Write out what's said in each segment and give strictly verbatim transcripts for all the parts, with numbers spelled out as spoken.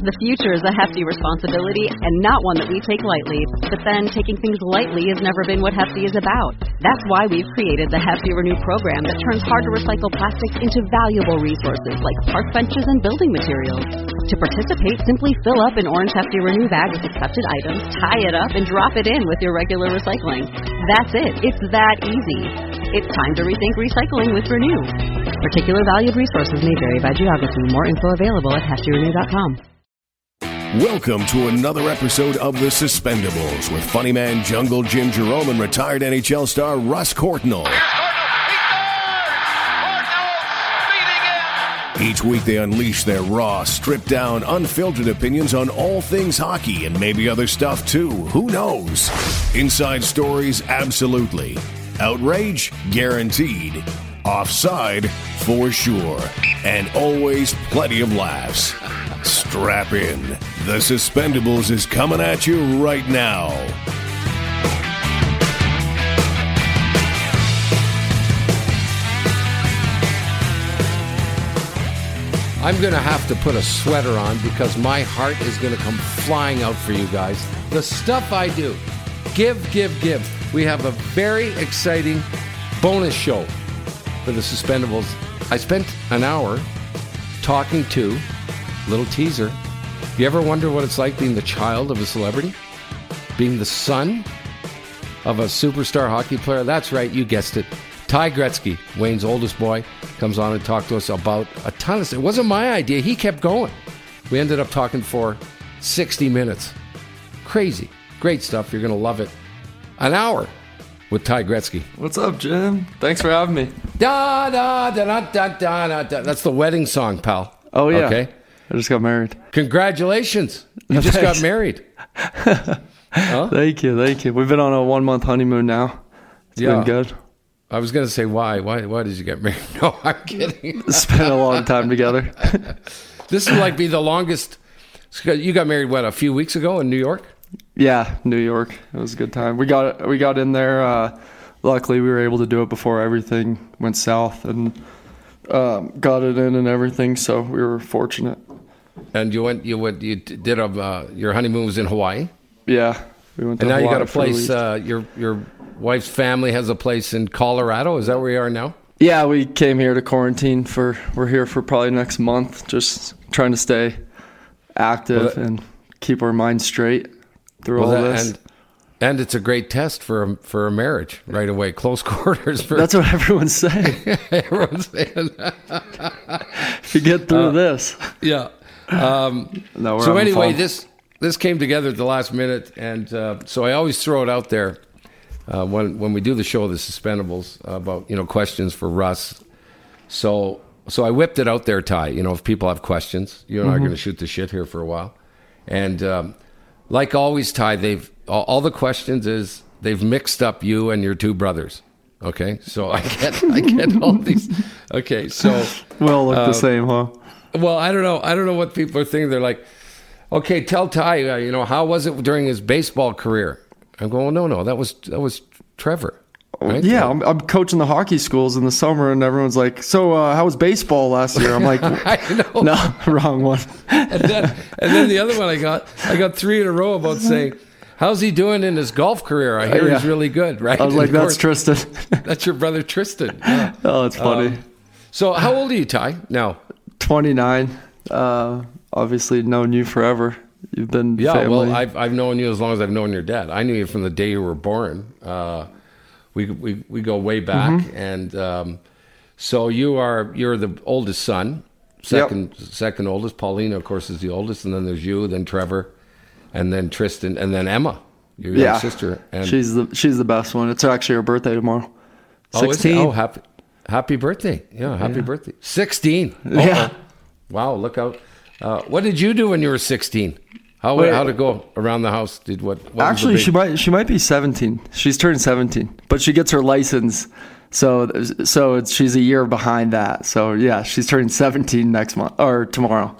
The future is a hefty responsibility and not one that we take lightly. But then, taking things lightly has never been what Hefty is about. That's why we've created the Hefty Renew program that turns hard-to-recycle plastics into valuable resources like park benches and building materials. To participate, simply fill up an orange Hefty Renew bag with accepted items, tie it up, and drop it in with your regular recycling. That's it. It's that easy. It's time to rethink recycling with Renew. Particular valued resources may vary by geography. More info available at hefty renew dot com. Welcome to another episode of The Suspendables with funny man Jungle Jim Jerome and retired N H L star Russ Courtnall. Each week they unleash their raw, stripped-down, unfiltered opinions on all things hockey and maybe other stuff too. Who knows? Inside stories, absolutely. Outrage, guaranteed. Offside, for sure. And always plenty of laughs. Strap in. The Suspendables is coming at you right now. I'm going to have to put a sweater on because my heart is going to come flying out for you guys. The stuff I do. Give, give, give. We have a very exciting bonus show for the Suspendables. I spent an hour talking to, little teaser, you ever wonder what it's like being the child of a celebrity? Being the son of a superstar hockey player? That's right, you guessed it. Ty Gretzky, Wayne's oldest boy, comes on and talked to us about a ton of stuff. It wasn't my idea. He kept going. We ended up talking for sixty minutes. Crazy. Great stuff. You're going to love it. An hour with Ty Gretzky. What's up, Jim? Thanks for having me. Da, da, da, da, da, da, da, da. That's the wedding song, pal. Oh, yeah. Okay. I just got married. Congratulations. You just got married. Huh? Thank you. Thank you. We've been on a one-month honeymoon now. It's yeah. been good. I was going to say, why? Why Why did you get married? No, I'm kidding. Spent a long time together. This would like be the longest. You got married, what, a few weeks ago in New York? Yeah, New York. It was a good time. We got we got in there. Uh, luckily, we were able to do it before everything went south and um, got it in and everything. So we were fortunate. And you went. You went. You did a. Uh, your honeymoon was in Hawaii. Yeah, we went. To and now Hawaii you got a place. Uh, your your wife's family has a place in Colorado. Is that where you are now? Yeah, we came here to quarantine for. We're here for probably next month. Just trying to stay active well, that, and keep our minds straight through well, all that, this. And, and it's a great test for a, for a marriage right away. Close quarters. For, That's what everyone's saying. Everyone's saying that. If you get through uh, this. Yeah. Um, no, so anyway, fun. this this came together at the last minute, and uh, so I always throw it out there uh, when when we do the show, the Suspendables, uh, about you know questions for Russ. So so I whipped it out there, Ty. You know, if people have questions, you and mm-hmm. I are going to shoot the shit here for a while, and um, like always, Ty, they've all, all the questions is they've mixed up you and your two brothers. Okay, so I get I get all these. Okay, so we all look uh, the same, huh? Well, I don't know. I don't know what people are thinking. They're like, okay, tell Ty, uh, you know, how was it during his baseball career? I'm going, well, no, no, that was that was Trevor. Right? Yeah, I'm, I'm coaching the hockey schools in the summer, and everyone's like, so uh, how was baseball last year? I'm like, I know. No, wrong one. and, then, and then the other one I got, I got three in a row about saying, how's he doing in his golf career? I hear uh, yeah. he's really good, right? I was and like, that's course, Tristan. That's your brother Tristan. Yeah. Oh, it's funny. Um, so how old are you, Ty, now? twenty-nine. Uh, obviously known you forever. You've been yeah. family. Well, I've I've known you as long as I've known your dad. I knew you from the day you were born. Uh, we we we go way back, mm-hmm. and um, so you are you're the oldest son, second yep. second oldest. Paulina, of course, is the oldest, and then there's you, then Trevor, and then Tristan, and then Emma, your yeah. young sister. And she's the she's the best one. It's actually her birthday tomorrow. sixteen. Oh, oh happy happy birthday! Yeah, happy yeah. birthday. sixteen. Uh-oh. Yeah. Wow, look out. Uh, what did you do when you were sixteen? How Wait, how to go around the house? Did what? what actually, she might she might be seventeen. She's turned seventeen, but she gets her license, so so it's, she's a year behind that. So yeah, she's turning seventeen next month or tomorrow.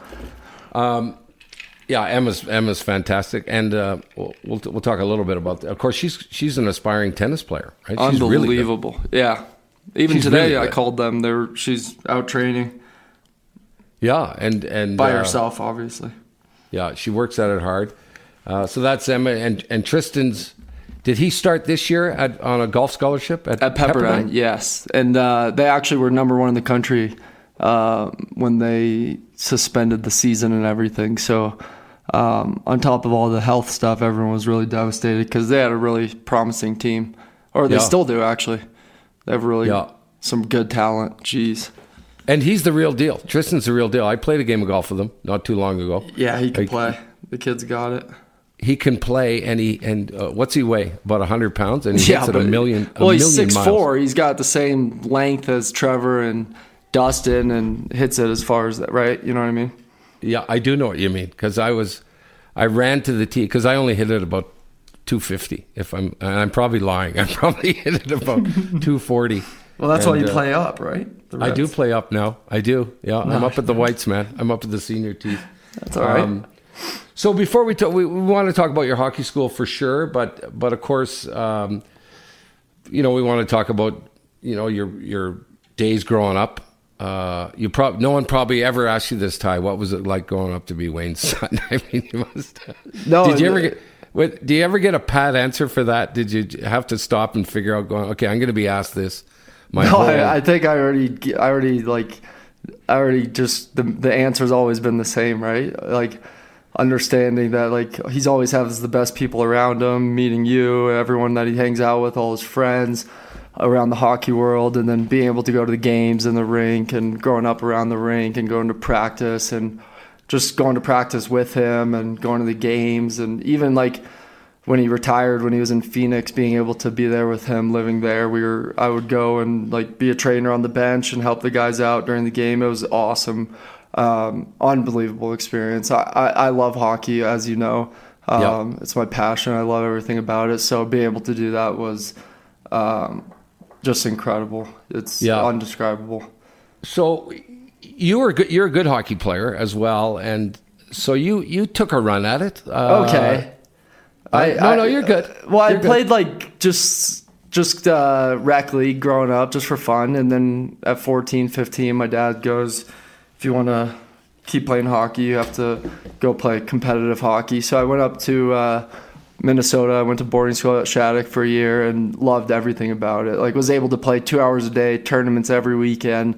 Um, yeah, Emma's Emma's fantastic, and uh, we'll, we'll we'll talk a little bit about that. Of course, she's she's an aspiring tennis player, right? She's Unbelievable. Really yeah, even she's today really I called them. They were she's out training. Yeah, and and by uh, herself, obviously. Yeah, she works at it hard. Uh, so that's Emma. And, and Tristan's, did he start this year at, on a golf scholarship at, at Pepperdine? Pepperdine? Yes. And uh, they actually were number one in the country uh, when they suspended the season and everything. So um, on top of all the health stuff, everyone was really devastated because they had a really promising team. Or they yeah. still do, actually. They have really yeah. some good talent. Jeez. And he's the real deal. Tristan's the real deal. I played a game of golf with him not too long ago. Yeah, he can like, play. The kid's got it. He can play, and he and uh, what's he weigh? About one hundred pounds, and he yeah, hits it a million. A well, he's million six miles. four. He's got the same length as Trevor and Dustin, and hits it as far as that. Right? You know what I mean? Yeah, I do know what you mean because I was, I ran to the tee because I only hit it about two fifty. If I'm, and I'm probably lying. I probably hit it about two forty. Well, that's and, why you uh, play up, right? I do play up now. I do. Yeah, no. I'm up at the Whites, man. I'm up at the senior tees. That's all right. Um, So before we talk, we, we want to talk about your hockey school for sure, but but of course, um, you know, we want to talk about you know your your days growing up. Uh, you probably no one probably ever asked you this, Ty. What was it like growing up to be Wayne's son? I mean, you must. No. Did you ever get? What, do you ever get a pat answer for that? Did you have to stop and figure out going? Okay, I'm going to be asked this. My no, whole... I, I think I already, I already like, I already just the the answer's always been the same, right? Like. Understanding that like he's always has the best people around him, meeting you, everyone that he hangs out with, all his friends around the hockey world, and then being able to go to the games in the rink and growing up around the rink and going to practice and just going to practice with him and going to the games, and even like when he retired, when he was in Phoenix, being able to be there with him, living there, we were I would go and like be a trainer on the bench and help the guys out during the game. It was awesome. Um, unbelievable experience. I, I, I love hockey, as you know. Um, yep. It's my passion. I love everything about it. So being able to do that was um, just incredible. It's yeah. undescribable. So you were good, you're a good hockey player as well, and so you, you took a run at it. Uh, okay. I, no, I, no, you're good. Well, you're I played good. like just just uh, rec league growing up, just for fun, and then at fourteen, fifteen, my dad goes, if you want to keep playing hockey, you have to go play competitive hockey. So I went up to uh, Minnesota. I went to boarding school at Shattuck for a year and loved everything about it. Like, was able to play two hours a day, tournaments every weekend.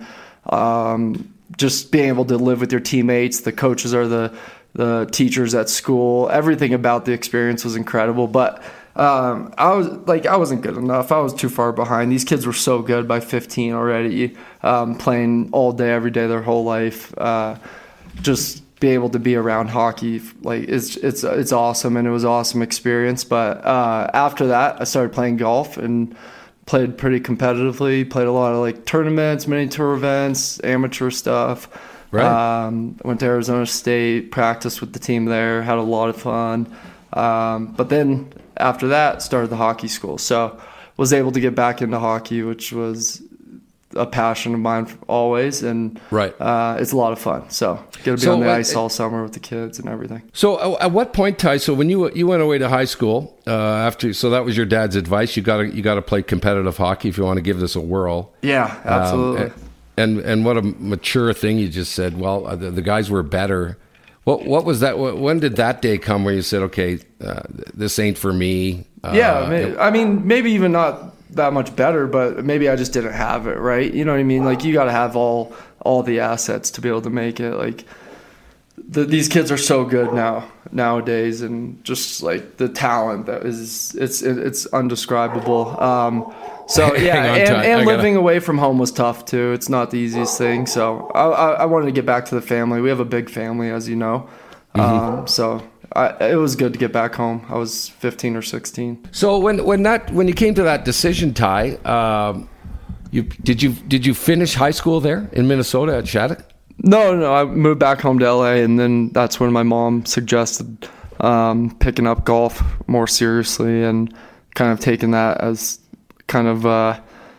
Um, just being able to live with your teammates. The coaches are the the teachers at school. Everything about the experience was incredible. But um, I was like, I wasn't good enough. I was too far behind. These kids were so good by fifteen already, um, playing all day, every day, their whole life. Uh, just be able to be around hockey, like it's it's it's awesome, and it was an awesome experience. But uh, after that, I started playing golf and played pretty competitively. Played a lot of like tournaments, mini tour events, amateur stuff. Right. Um, went to Arizona State, practiced with the team there, had a lot of fun. Um, but then after that, started the hockey school. So was able to get back into hockey, which was a passion of mine always, and right. uh, it's a lot of fun. So get to be so, on the uh, ice all summer with the kids and everything. So uh, at what point, Ty? So when you you went away to high school uh, after, so that was your dad's advice. You got to you got to play competitive hockey if you want to give this a whirl. Yeah, absolutely. Um, and, and and what a mature thing you just said. Well, uh, the, the guys were better. What what was that? When did that day come where you said, okay, uh, this ain't for me? Uh, yeah, maybe, I mean, maybe even not that much better, but maybe I just didn't have it, right? You know what I mean? Like, you got to have all all the assets to be able to make it. Like, the, these kids are so good now nowadays, and just like the talent that is, it's it's undescribable. Um, so yeah, on, and, and living away from home was tough too. It's not the easiest thing. So I, I, I wanted to get back to the family. We have a big family, as you know. Mm-hmm. Um, so. I, it was good to get back home. I was fifteen or sixteen. So when when that when you came to that decision, Ty, um, you did you did you finish high school there in Minnesota at Shattuck? No, no. I moved back home to L A, and then that's when my mom suggested um, picking up golf more seriously and kind of taking that as kind of uh,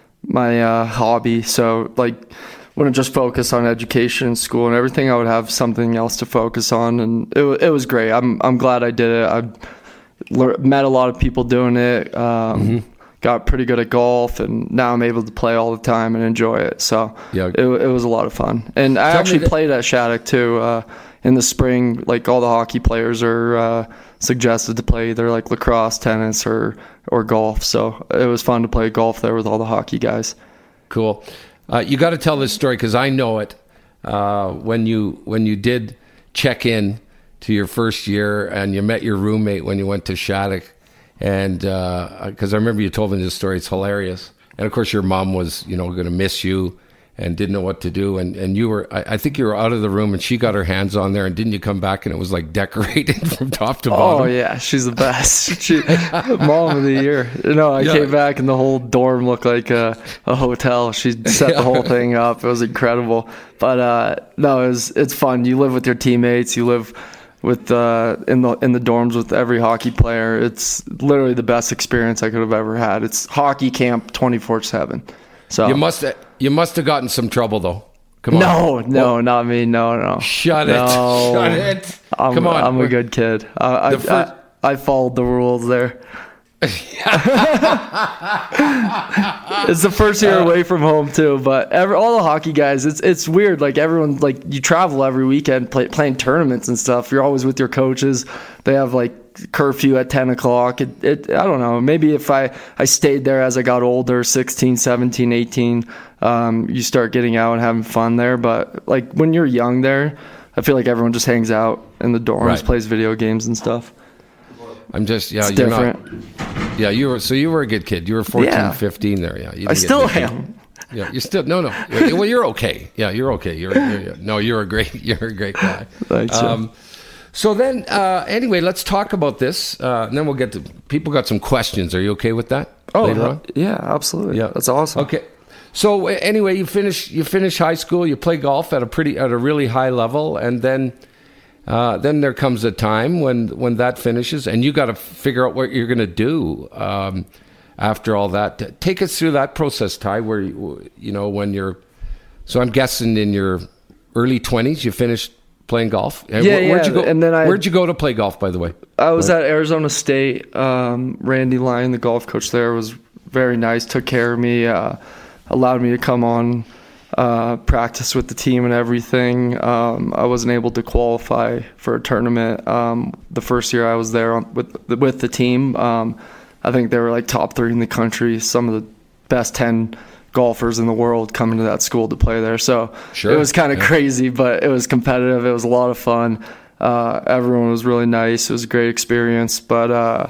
my uh, hobby. So like, wouldn't just focus on education and school and everything. I would have something else to focus on, and it it was great. I'm I'm glad I did it. I le- met a lot of people doing it. Um, mm-hmm. Got pretty good at golf, and now I'm able to play all the time and enjoy it. So yeah. it it was a lot of fun. And I Tell actually that- played at Shattuck too uh, in the spring, like all the hockey players are uh, suggested to play either like lacrosse, tennis, or or golf. So it was fun to play golf there with all the hockey guys. Cool. Uh, you got to tell this story because I know it. Uh, when you when you did check in to your first year and you met your roommate when you went to Shattuck, and because uh, I remember you told me this story, it's hilarious. And of course, your mom was, you know, going to miss you and didn't know what to do. And, and you were, I, I think you were out of the room and she got her hands on there, and didn't you come back and it was like decorated from top to bottom? Oh yeah, she's the best. She, mom of the year. You know, I Yeah. came back and the whole dorm looked like a, a hotel. She set Yeah. the whole thing up. It was incredible. But uh, no, it was, it's fun. You live with your teammates. You live with uh, in the in the dorms with every hockey player. It's literally the best experience I could have ever had. It's hockey camp twenty-four seven. So You must you must have gotten some trouble though. Come on. no, no, not me. No, no. Shut it. No. Shut it. I'm, Come on. I'm a good kid. I, I, The first- I, I followed the rules there. It's the first year away from home too, but every, all the hockey guys, it's it's weird. Like everyone, like you travel every weekend play, playing tournaments and stuff. You're always with your coaches. They have like curfew at ten o'clock. It, it I don't know. Maybe if I, I stayed there as I got older, sixteen, seventeen, eighteen, um, you start getting out and having fun there. But like when you're young there, I feel like everyone just hangs out in the dorms, Right. plays video games and stuff. I'm just, yeah, It's you're different. not. Yeah, you were, so you were a good kid. You were fourteen, Yeah. fifteen there, yeah. You didn't I get still nicked. am. Yeah, you're still, no, no. Yeah, well, you're okay. Yeah, you're okay. You're, you're, you're no, you're a great, you're a great guy. Thanks, yeah. Um, so then, uh, anyway, let's talk about this, uh, and then we'll get to, people got some questions. Are you okay with that? Oh, later on? yeah, absolutely. Yeah. That's awesome. Okay. So uh, anyway, you finish you finish high school, you play golf at a pretty at a really high level, and then uh, then there comes a time when when that finishes, and you got to figure out what you're going to do um, after all that. Take us through that process, Ty. Where you, you know when you're, so I'm guessing in your early twenties, you finished playing golf. Yeah, Where, where'd yeah, you go? and then I- where'd you go to play golf? By the way, I was at Arizona State. Um, Randy Lyon, the golf coach there, was very nice, took care of me, uh, allowed me to come on, uh, practice with the team and everything. Um, I wasn't able to qualify for a tournament um, the first year I was there on, with, the, with the team. Um, I think they were like top three in the country, some of the best ten golfers in the world coming to that school to play there. So Sure, it was kind of yeah. crazy, but it was competitive. It was a lot of fun. Uh, everyone was really nice. It was a great experience. But uh,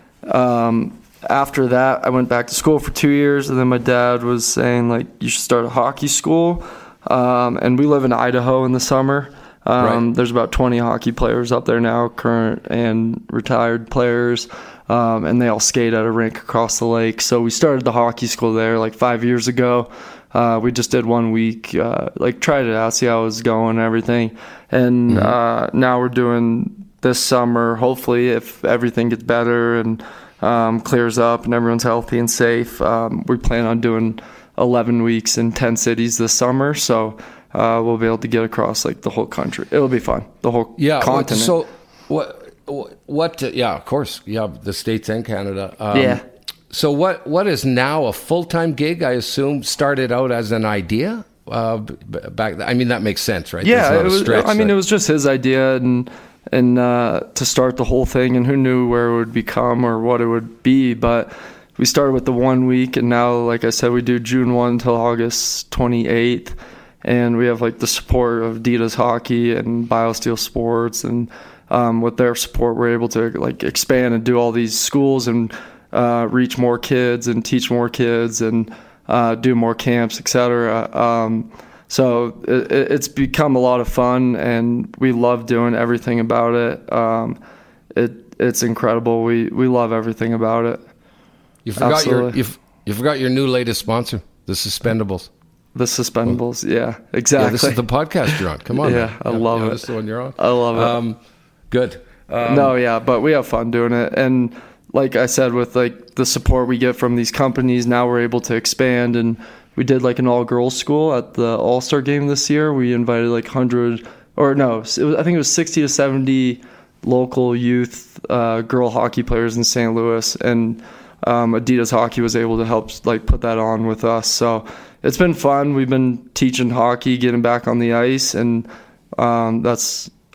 um, after that, I went back to school for two years, and then my dad was saying, like, you should start a hockey school. Um, and we live in Idaho in the summer. Um, Right. There's about twenty hockey players up there now, current and retired players, um, and they all skate at a rink across the lake. So we started the hockey school there like five years ago. Uh, we just did one week, uh, like tried it out, see how it was going and everything. And uh, now we're doing this summer, hopefully, if everything gets better and um, clears up and everyone's healthy and safe, um, we plan on doing eleven weeks in ten cities this summer. So uh, we'll be able to get across like the whole country. It'll be fun, the whole yeah. continent. So what? What? Uh, yeah, of course. Yeah, the States and Canada. Um, Yeah. So what? What is now a full time gig? I assume started out as an idea. Uh, b- b- back. I mean, that makes sense, right? Yeah, That's not it a was, stretch, I mean, that- it was just his idea, and and uh, to start the whole thing, and who knew where it would become or what it would be. But we started with the one week, and now, like I said, we do June first until August twenty-eighth, and we have like the support of Adidas Hockey and BioSteel Sports, and um, with their support, we're able to like expand and do all these schools and uh, reach more kids and teach more kids and uh, do more camps, et cetera. Um, so it, it's become a lot of fun, and we love doing everything about it. Um, it it's incredible. We we love everything about it. you forgot your absolutely. you, f- you forgot your new latest sponsor, the Suspendables. The Suspendables, yeah, exactly. Yeah, this is the podcast you're on. Come on, Yeah, man. I love it. This is the one you're on. I love it. Um, good. Um, no, yeah, but we have fun doing it, and like I said, with like the support we get from these companies, now we're able to expand. And we did like an all-girls school at the All-Star game this year. We invited like one hundred, or no, it was, I think it was sixty to seventy local youth uh, girl hockey players in Saint Louis, and um, Adidas Hockey was able to help like put that on with us. So it's been fun. We've been teaching hockey, getting back on the ice, and um, that's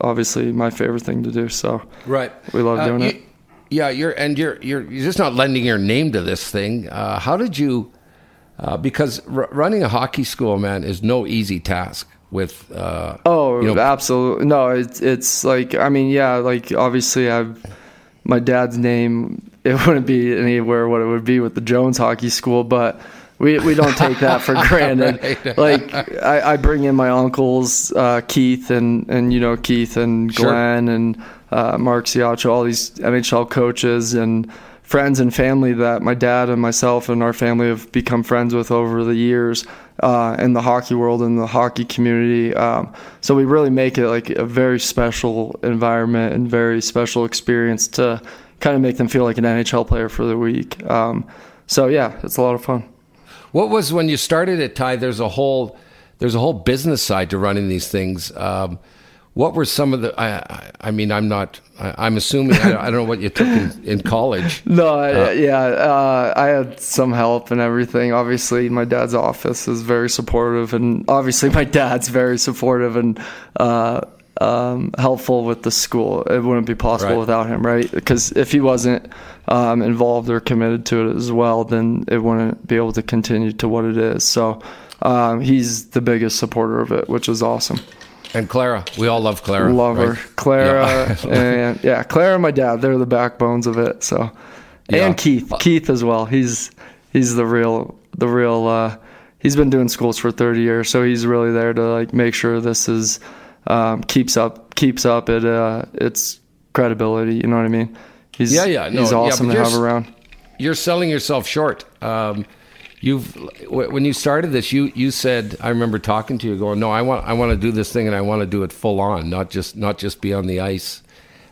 obviously my favorite thing to do. So right, we love doing uh, you, it. Yeah, you're and you're you're you're just not lending your name to this thing. Uh, how did you? Uh, because r- running a hockey school, man, is no easy task. With uh, oh, you know, absolutely no. It's it's like I mean, yeah, like obviously I've my dad's name. It wouldn't be anywhere what it would be with the Jones Hockey School, but we we don't take that for granted. Right. Like I, I bring in my uncles, uh, Keith and and you know Keith and Glenn sure. and uh, Mark Siacho, all these N H L coaches and friends and family that my dad and myself and our family have become friends with over the years uh, in the hockey world and the hockey community. Um, so we really make it like a very special environment and very special experience to kind of make them feel like an N H L player for the week. Um, so yeah, it's a lot of fun. What was when you started at Ty? There's a whole there's a whole business side to running these things. Um, what were some of the? I, I mean, I'm not. I, I'm assuming. I, I don't know what you took in, in college. No, uh, yeah, uh, I had some help and everything. Obviously, my dad's office is very supportive, and obviously, my dad's very supportive and uh, um, helpful with the school. It wouldn't be possible right. without him, right? Because if he wasn't um, involved or committed to it as well, then it wouldn't be able to continue to what it is. So um, he's the biggest supporter of it, which is awesome. And Clara, we all love Clara. Love right? her, Clara, yeah. and yeah, Clara and my dad—they're the backbones of it. So, yeah. and Keith, Keith as well. He's he's the real, the real. Uh, he's been doing schools for thirty years, so he's really there to like make sure this is um, keeps up, keeps up it uh, its credibility. You know what I mean? He's yeah, yeah, no, he's awesome yeah, to have around. You're selling yourself short. Um, You've when you started this, you, you said, I remember talking to you, going, no, I want I want to do this thing, and I want to do it full on, not just not just be on the ice.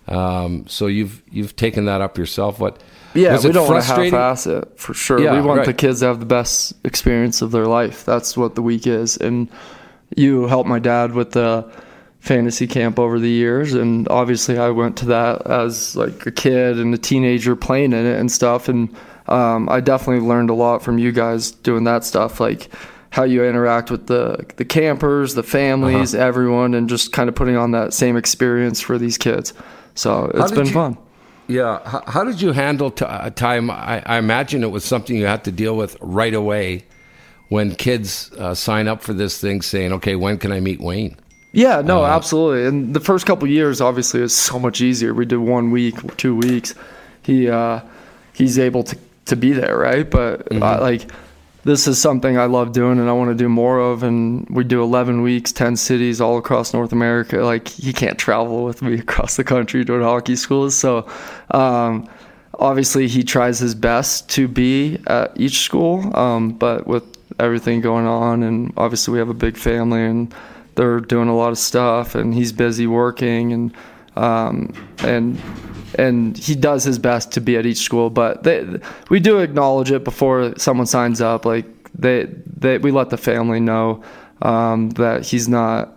Um, so you've you've taken that up yourself. What? Yeah, was we it don't want to frustrating? half-ass it for sure. Yeah, we want right. the kids to have the best experience of their life. That's what the week is. And you helped my dad with the fantasy camp over the years, and obviously I went to that as like a kid and a teenager playing in it and stuff. And Um, I definitely learned a lot from you guys doing that stuff, like how you interact with the the campers, the families, uh-huh. everyone, and just kind of putting on that same experience for these kids. So it's been you, fun. Yeah. How, how did you handle t- a time? I, I imagine it was something you had to deal with right away when kids uh, sign up for this thing saying, okay, when can I meet Wayne? Yeah, no, uh, absolutely. And the first couple of years, obviously, is so much easier. We did one week, two weeks. He uh, he's able to to be there, right? But mm-hmm. uh, like this is something I love doing and I want to do more of, and we do eleven weeks, ten cities all across North America. Like he can't travel with me across the country doing hockey schools, so um, obviously he tries his best to be at each school, um, but with everything going on, and obviously we have a big family and they're doing a lot of stuff, and he's busy working, and um, and and he does his best to be at each school, but they, we do acknowledge it before someone signs up. Like they, they we let the family know um, that he's not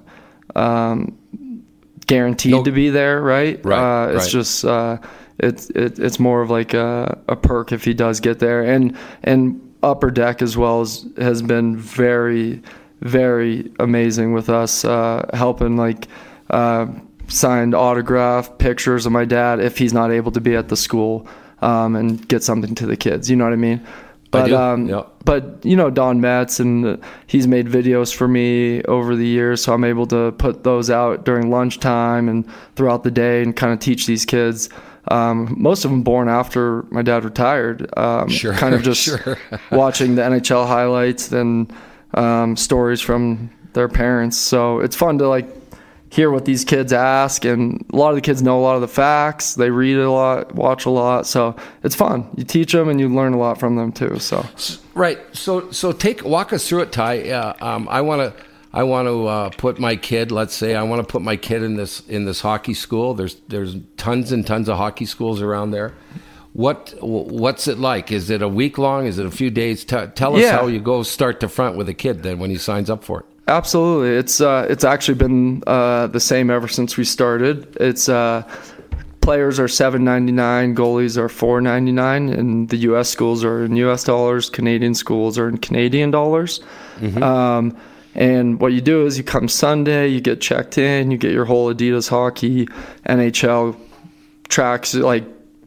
um, guaranteed no. to be there, right? Right. Uh, it's right. just uh, it's it, it's more of like a, a perk if he does get there, and and Upper Deck as well as, has been very very amazing with us, uh, helping like. Uh, signed autograph pictures of my dad if he's not able to be at the school um, and get something to the kids. You know what I mean? But I do. um, Yep. but you know Don Metz, and uh, he's made videos for me over the years, so I'm able to put those out during lunchtime and throughout the day and kind of teach these kids. Um, most of them born after my dad retired. Um, sure. Kind of just sure. watching the N H L highlights and um, stories from their parents. So it's fun to like hear what these kids ask, and a lot of the kids know a lot of the facts. They read a lot, watch a lot, so it's fun. You teach them and you learn a lot from them too. So right. So so take walk us through it, Ty. Uh, um, I want to I want to uh, put my kid. Let's say I want to put my kid in this in this hockey school. There's there's tons and tons of hockey schools around there. What what's it like? Is it a week long? Is it a few days? T- tell us yeah. how you go start to front with a kid then when he signs up for it. Absolutely. It's uh, it's actually been uh, the same ever since we started. It's uh, players are seven ninety-nine, goalies are four ninety-nine, and the U S schools are in U S dollars, Canadian schools are in Canadian dollars. Mm-hmm. Um, And what you do is you come Sunday, you get checked in, you get your whole Adidas hockey, N H L tracks, like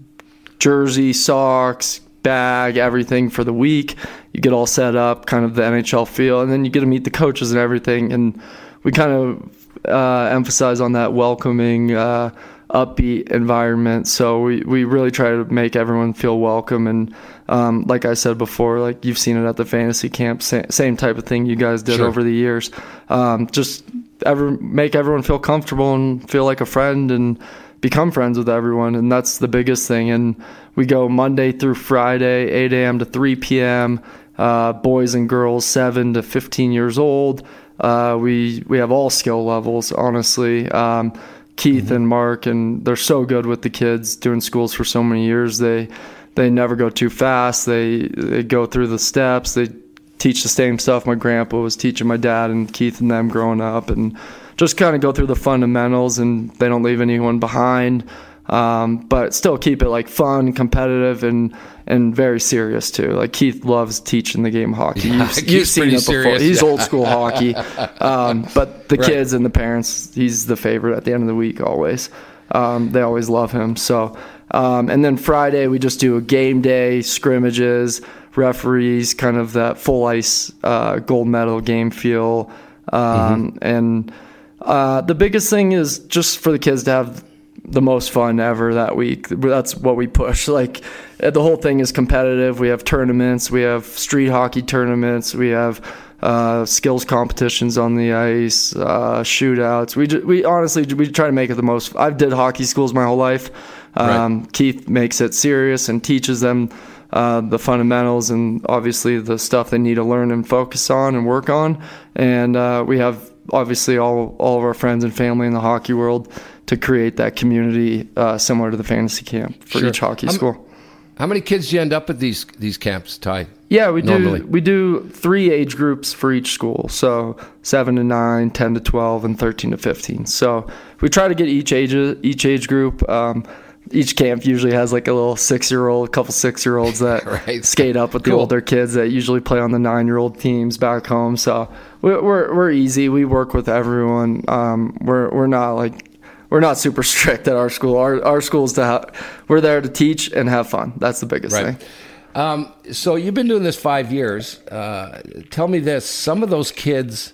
jersey, socks, bag, everything for the week. You get all set up, kind of the N H L feel, and then you get to meet the coaches and everything. And we kind of uh, emphasize on that welcoming, uh, upbeat environment. So we, we really try to make everyone feel welcome. And um, like I said before, like you've seen it at the fantasy camp, same, same type of thing you guys did Sure. over the years. Um, just ever make everyone feel comfortable and feel like a friend and become friends with everyone. And that's the biggest thing. And we go Monday through Friday, eight a.m. to three p.m., uh, boys and girls, seven to fifteen years old. Uh, we, we have all skill levels, honestly. Um, Keith and Mark, and they're so good with the kids, doing schools for so many years. They they never go too fast. They they go through the steps. They teach the same stuff my grandpa was teaching my dad and Keith and them growing up, and just kind of go through the fundamentals, and they don't leave anyone behind. Um, but still keep it like fun, competitive, and and very serious too. Like Keith loves teaching the game of hockey. Yeah, you've, you've seen it before. serious. He's old school hockey. Um, but the Right. kids and the parents, he's the favorite at the end of the week always. Um, they always love him. So, um, and then Friday we just do a game day, scrimmages, referees, kind of that full ice uh, gold medal game feel. Um, mm-hmm. And uh, the biggest thing is just for the kids to have the most fun ever that week. That's what we push. Like the whole thing is competitive. We have tournaments, we have street hockey tournaments, we have uh, skills competitions on the ice, uh, shootouts. We we honestly we try to make it the most. I've did hockey schools my whole life. Um, right. Keith makes it serious and teaches them uh, the fundamentals and obviously the stuff they need to learn and focus on and work on. And uh, we have obviously all all of our friends and family in the hockey world to create that community uh, similar to the fantasy camp for Sure. each hockey how school. M- how many kids do you end up at these these camps, Ty? Yeah, we normally? do we do three age groups for each school. So seven to nine, ten to twelve, and thirteen to fifteen. So we try to get each age each age group. Um, each camp usually has like a little six-year-old, a couple six-year-olds that right. skate up with the Cool. older kids that usually play on the nine-year-old teams back home. So we're we're, we're easy. We work with everyone. Um, we're we're not like we're not super strict at our school. Our our school's to ha- we're there to teach and have fun. That's the biggest Right. thing. Um, so you've been doing this five years. Uh, tell me this: some of those kids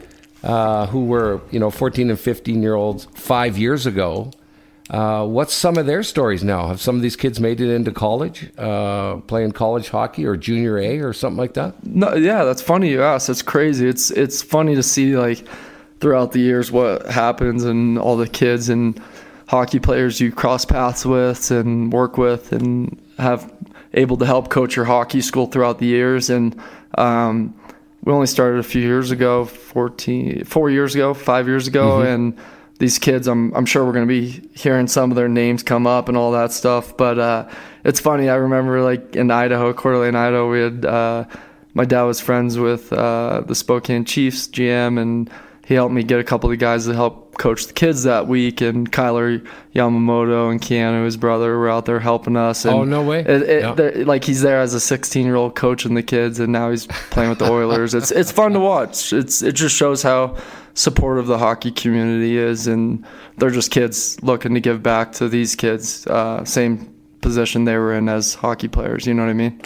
uh, who were, you know, fourteen and fifteen year olds five years ago. Uh, what's some of their stories now? Have some of these kids made it into college, uh, playing college hockey or junior A or something like that? No, yeah, that's funny you asked. It's crazy. It's it's funny to see like throughout the years what happens and all the kids and hockey players you cross paths with and work with and have able to help coach your hockey school throughout the years. And um, we only started a few years ago, fourteen, four years ago, five years ago, mm-hmm. and these kids, I'm I'm sure we're going to be hearing some of their names come up and all that stuff. But uh, it's funny. I remember like in Idaho, Coeur d'Alene, Idaho, we had uh, my dad was friends with uh, the Spokane Chiefs G M, and he helped me get a couple of guys to help coach the kids that week. And Kyler Yamamoto and Keanu, his brother, were out there helping us. And oh, no way! It, it, yeah. Like he's there as a sixteen-year-old coaching the kids, and now he's playing with the Oilers. it's it's fun to watch. It's it just shows how supportive the hockey community is, and they're just kids looking to give back to these kids, uh, same position they were in as hockey players. You know what I mean?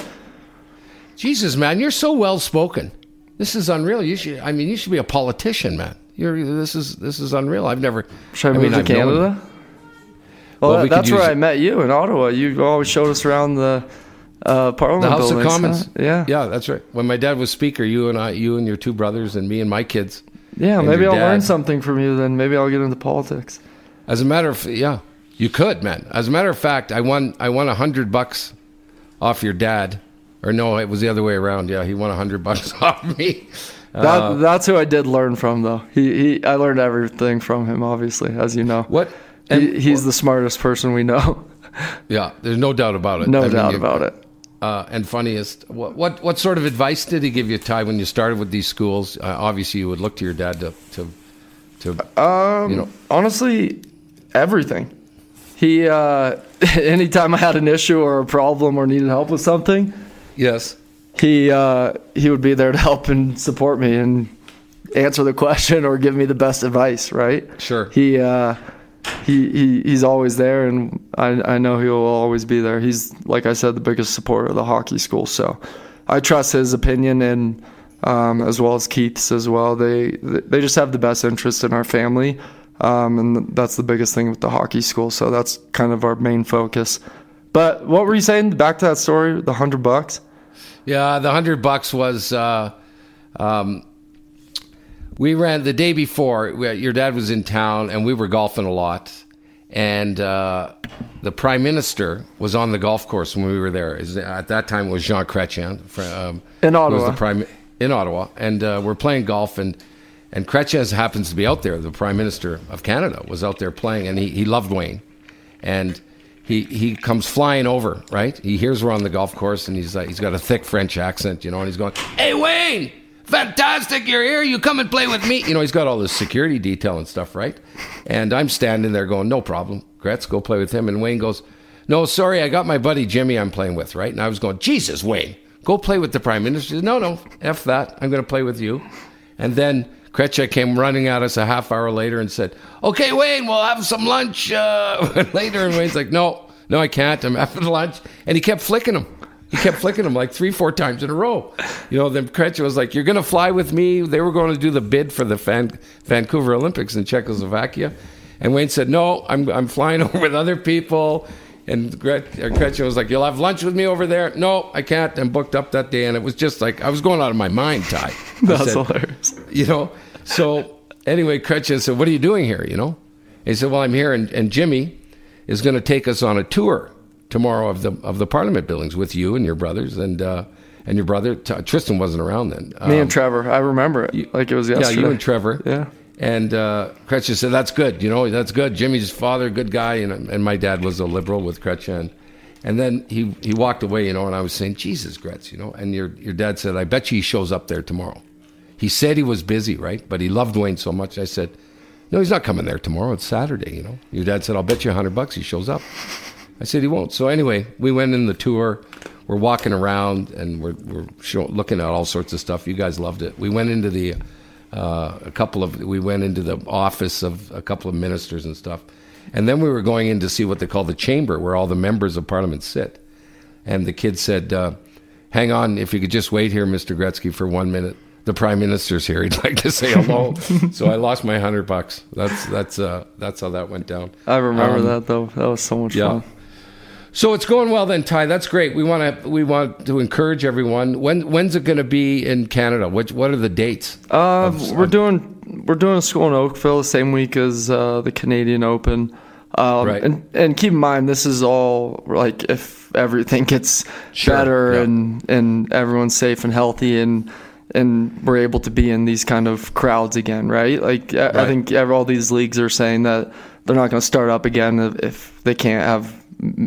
Jesus, man, you're so well spoken. This is unreal. You should. I mean, you should be a politician, man. You're. This is this is unreal. I've never. Should I, I move mean, to I've Canada? known- Well, Well, that, we could that's where use I it. met you in Ottawa. You always showed us around the uh, Parliament The House buildings, of Commons. huh? Yeah, yeah, that's right. When my dad was speaker, you and I, you and your two brothers, and me and my kids. yeah. and Maybe your I'll learn dad. something from you. Then maybe I'll get into politics. As a matter of yeah, you could, man. As a matter of fact, I won. I won a hundred bucks off your dad, or no, it was the other way around. Yeah, he won a hundred bucks off me. That, Uh, that's who I did learn from, though. He, he I learned everything from him, obviously, as you know. What? He, And- he's the smartest person we know. Yeah, there's no doubt about it. No I mean, doubt you- about it. Uh, and funniest, what, what what sort of advice did he give you, Ty, when you started with these schools? Uh, obviously, you would look to your dad to to, to Um, you know. honestly, everything. He, uh, anytime I had an issue or a problem or needed help with something, Yes. he uh, he would be there to help and support me. And answer the question or give me the best advice, right? Sure. He uh, he, he he's always there, and I I know he will always be there. He's, like I said, the biggest supporter of the hockey school, so I trust his opinion, and um, as well as Keith's as well. They they just have the best interest in our family, um, and that's the biggest thing with the hockey school. So that's kind of our main focus. But what were you saying? Back to that story, the hundred bucks. Yeah, the hundred bucks was. Uh, um, we ran the day before. We, your dad was in town, and we were golfing a lot. And uh, the Prime Minister was on the golf course when we were there. At that time, it was Jean Chrétien um, in Ottawa. Was the prime in Ottawa, and uh, we're playing golf, and and Chrétien happens to be out there. The Prime Minister of Canada was out there playing, and he, he loved Wayne, and. He he comes flying over, right? He hears we're on the golf course, and he's like, he's got a thick French accent, you know, and he's going, "Hey, Wayne, fantastic, you're here. You come and play with me." You know, he's got all this security detail and stuff, right? And I'm standing there going, "No problem, Gretz, go play with him." And Wayne goes, "No, sorry, I got my buddy Jimmy I'm playing with, right?" And I was going, "Jesus, Wayne, go play with the Prime Minister." He said, "No, no, F that. I'm going to play with you." And then Chrétien came running at us a half hour later and said, "Okay, Wayne, we'll have some lunch uh, later." And Wayne's like, no, no, I can't. I'm having lunch. And he kept flicking him. He kept flicking him like three, four times in a row. You know, then Chrétien was like, "You're going to fly with me." They were going to do the bid for the Van- Vancouver Olympics in Czechoslovakia. And Wayne said, "No, I'm I'm flying over with other people." And Chrétien was like, "You'll have lunch with me over there." "No, I can't." I'm booked up that day. And it was just like, I was going out of my mind, Ty. That's said, hilarious. You know, so anyway, Chrétien said, "What are you doing here?" You know, he said, "Well, I'm here, and, and Jimmy is going to take us on a tour tomorrow of the of the Parliament buildings with you and your brothers and uh, and your brother T- Tristan wasn't around then. Um, Me and Trevor, I remember it you, like it was yesterday. Yeah, you and Trevor. Yeah. And uh, Chrétien said, "That's good. You know, that's good. Jimmy's father, good guy, and and my dad was a liberal with Chrétien." And then he he walked away, you know, and I was saying, "Jesus, Gretz, you know." And your your dad said, "I bet you he shows up there tomorrow." He said he was busy, right? But he loved Wayne so much. I said, "No, he's not coming there tomorrow. It's Saturday, you know." Your dad said, "I'll bet you a hundred bucks he shows up." I said, "He won't." So anyway, we went in the tour. We're walking around, and we're we're show, looking at all sorts of stuff. You guys loved it. We went into the uh, a couple of we went into the office of a couple of ministers and stuff, and then we were going in to see what they call the chamber, where all the members of Parliament sit. And the kid said, uh, "Hang on, if you could just wait here, Mister Gretzky, for one minute. The Prime Minister's here. He'd like to say hello." So I lost my hundred bucks. That's that's uh, that's how that went down. I remember um, that though. That was so much yeah. fun. So it's going well then, Ty. That's great. We want to we want to encourage everyone. When when's it going to be in Canada? What what are the dates? Uh, of, we're of, doing we're doing a school in Oakville the same week as uh, the Canadian Open. Um, right. And and keep in mind, this is all like if everything gets Sure, better yeah. and and everyone's safe and healthy and. And we're able to be in these kind of crowds again, right? Like I, Right. I think all these leagues are saying that they're not going to start up again if, if they can't have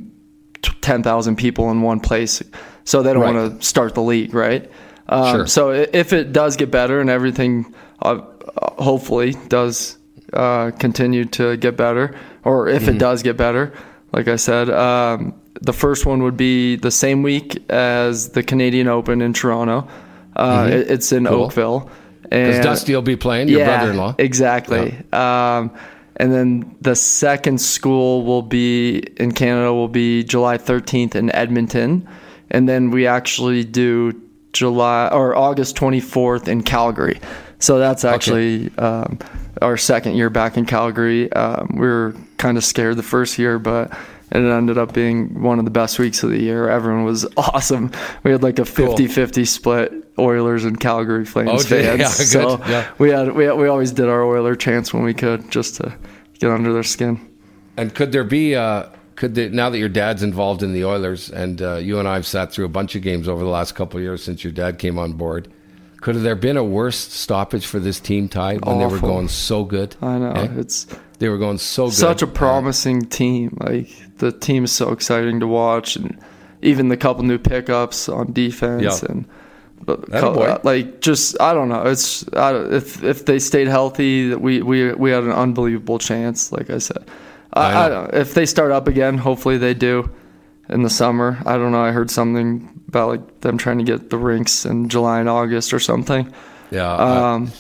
ten thousand people in one place, so they don't Right. want to start the league, right? Um, Sure. So if it does get better and everything, uh, hopefully does uh, continue to get better, or if Mm-hmm. it does get better, like I said, um, the first one would be the same week as the Canadian Open in Toronto. Uh, Mm-hmm. it, it's in Cool. Oakville. Because And- Dusty will be playing, your yeah, brother-in-law. Exactly. Um, and then the second school will be in Canada will be July thirteenth in Edmonton, and then we actually do July or August twenty-fourth in Calgary. So that's actually um, our second year back in Calgary. Um, we were kind of scared the first year, but it ended up being one of the best weeks of the year. Everyone was awesome. We had like a fifty-fifty split, Oilers and Calgary Flames Oh, fans. yeah, good. So Yeah. we had we we always did our Oiler chants when we could, just to get under their skin. And could there be, uh, could there, now that your dad's involved in the Oilers, and uh, you and I have sat through a bunch of games over the last couple of years since your dad came on board, could have there been a worse stoppage for this team, Ty, when they were Awful. going so good? I know Eh? it's They were going so good. such a promising team. Like the team is so exciting to watch, and even the couple new pickups on defense Yeah. and but Attaboy. like just I don't know. It's I, don't- if if they stayed healthy, we we we had an unbelievable chance. Like I said, I, I I know. don't, if they start up again, hopefully they do in the summer. I don't know. I heard something about like them trying to get the rinks in July and August or something. Yeah. uh, Um,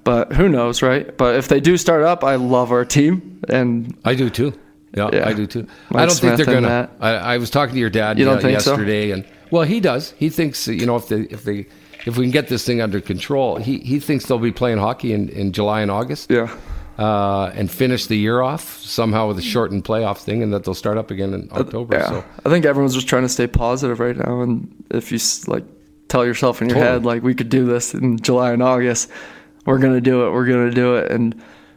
But who knows, right? But if they do start up, I love our team, and I do too. Yeah, Yeah. I do too. Mike I don't Smith think they're and gonna. that. I, I was talking to your dad You don't uh, think so? yesterday, and well, he does. He thinks you know if they if they if we can get this thing under control, he he thinks they'll be playing hockey in, in July and August. yeah. Uh, and finish the year off somehow with a shortened playoff thing, and that they'll start up again in October. Yeah. So I think everyone's just trying to stay positive right now, and if you s- like tell yourself in your Totally. head like we could do this in July and August, we're gonna do it. We're gonna do it, and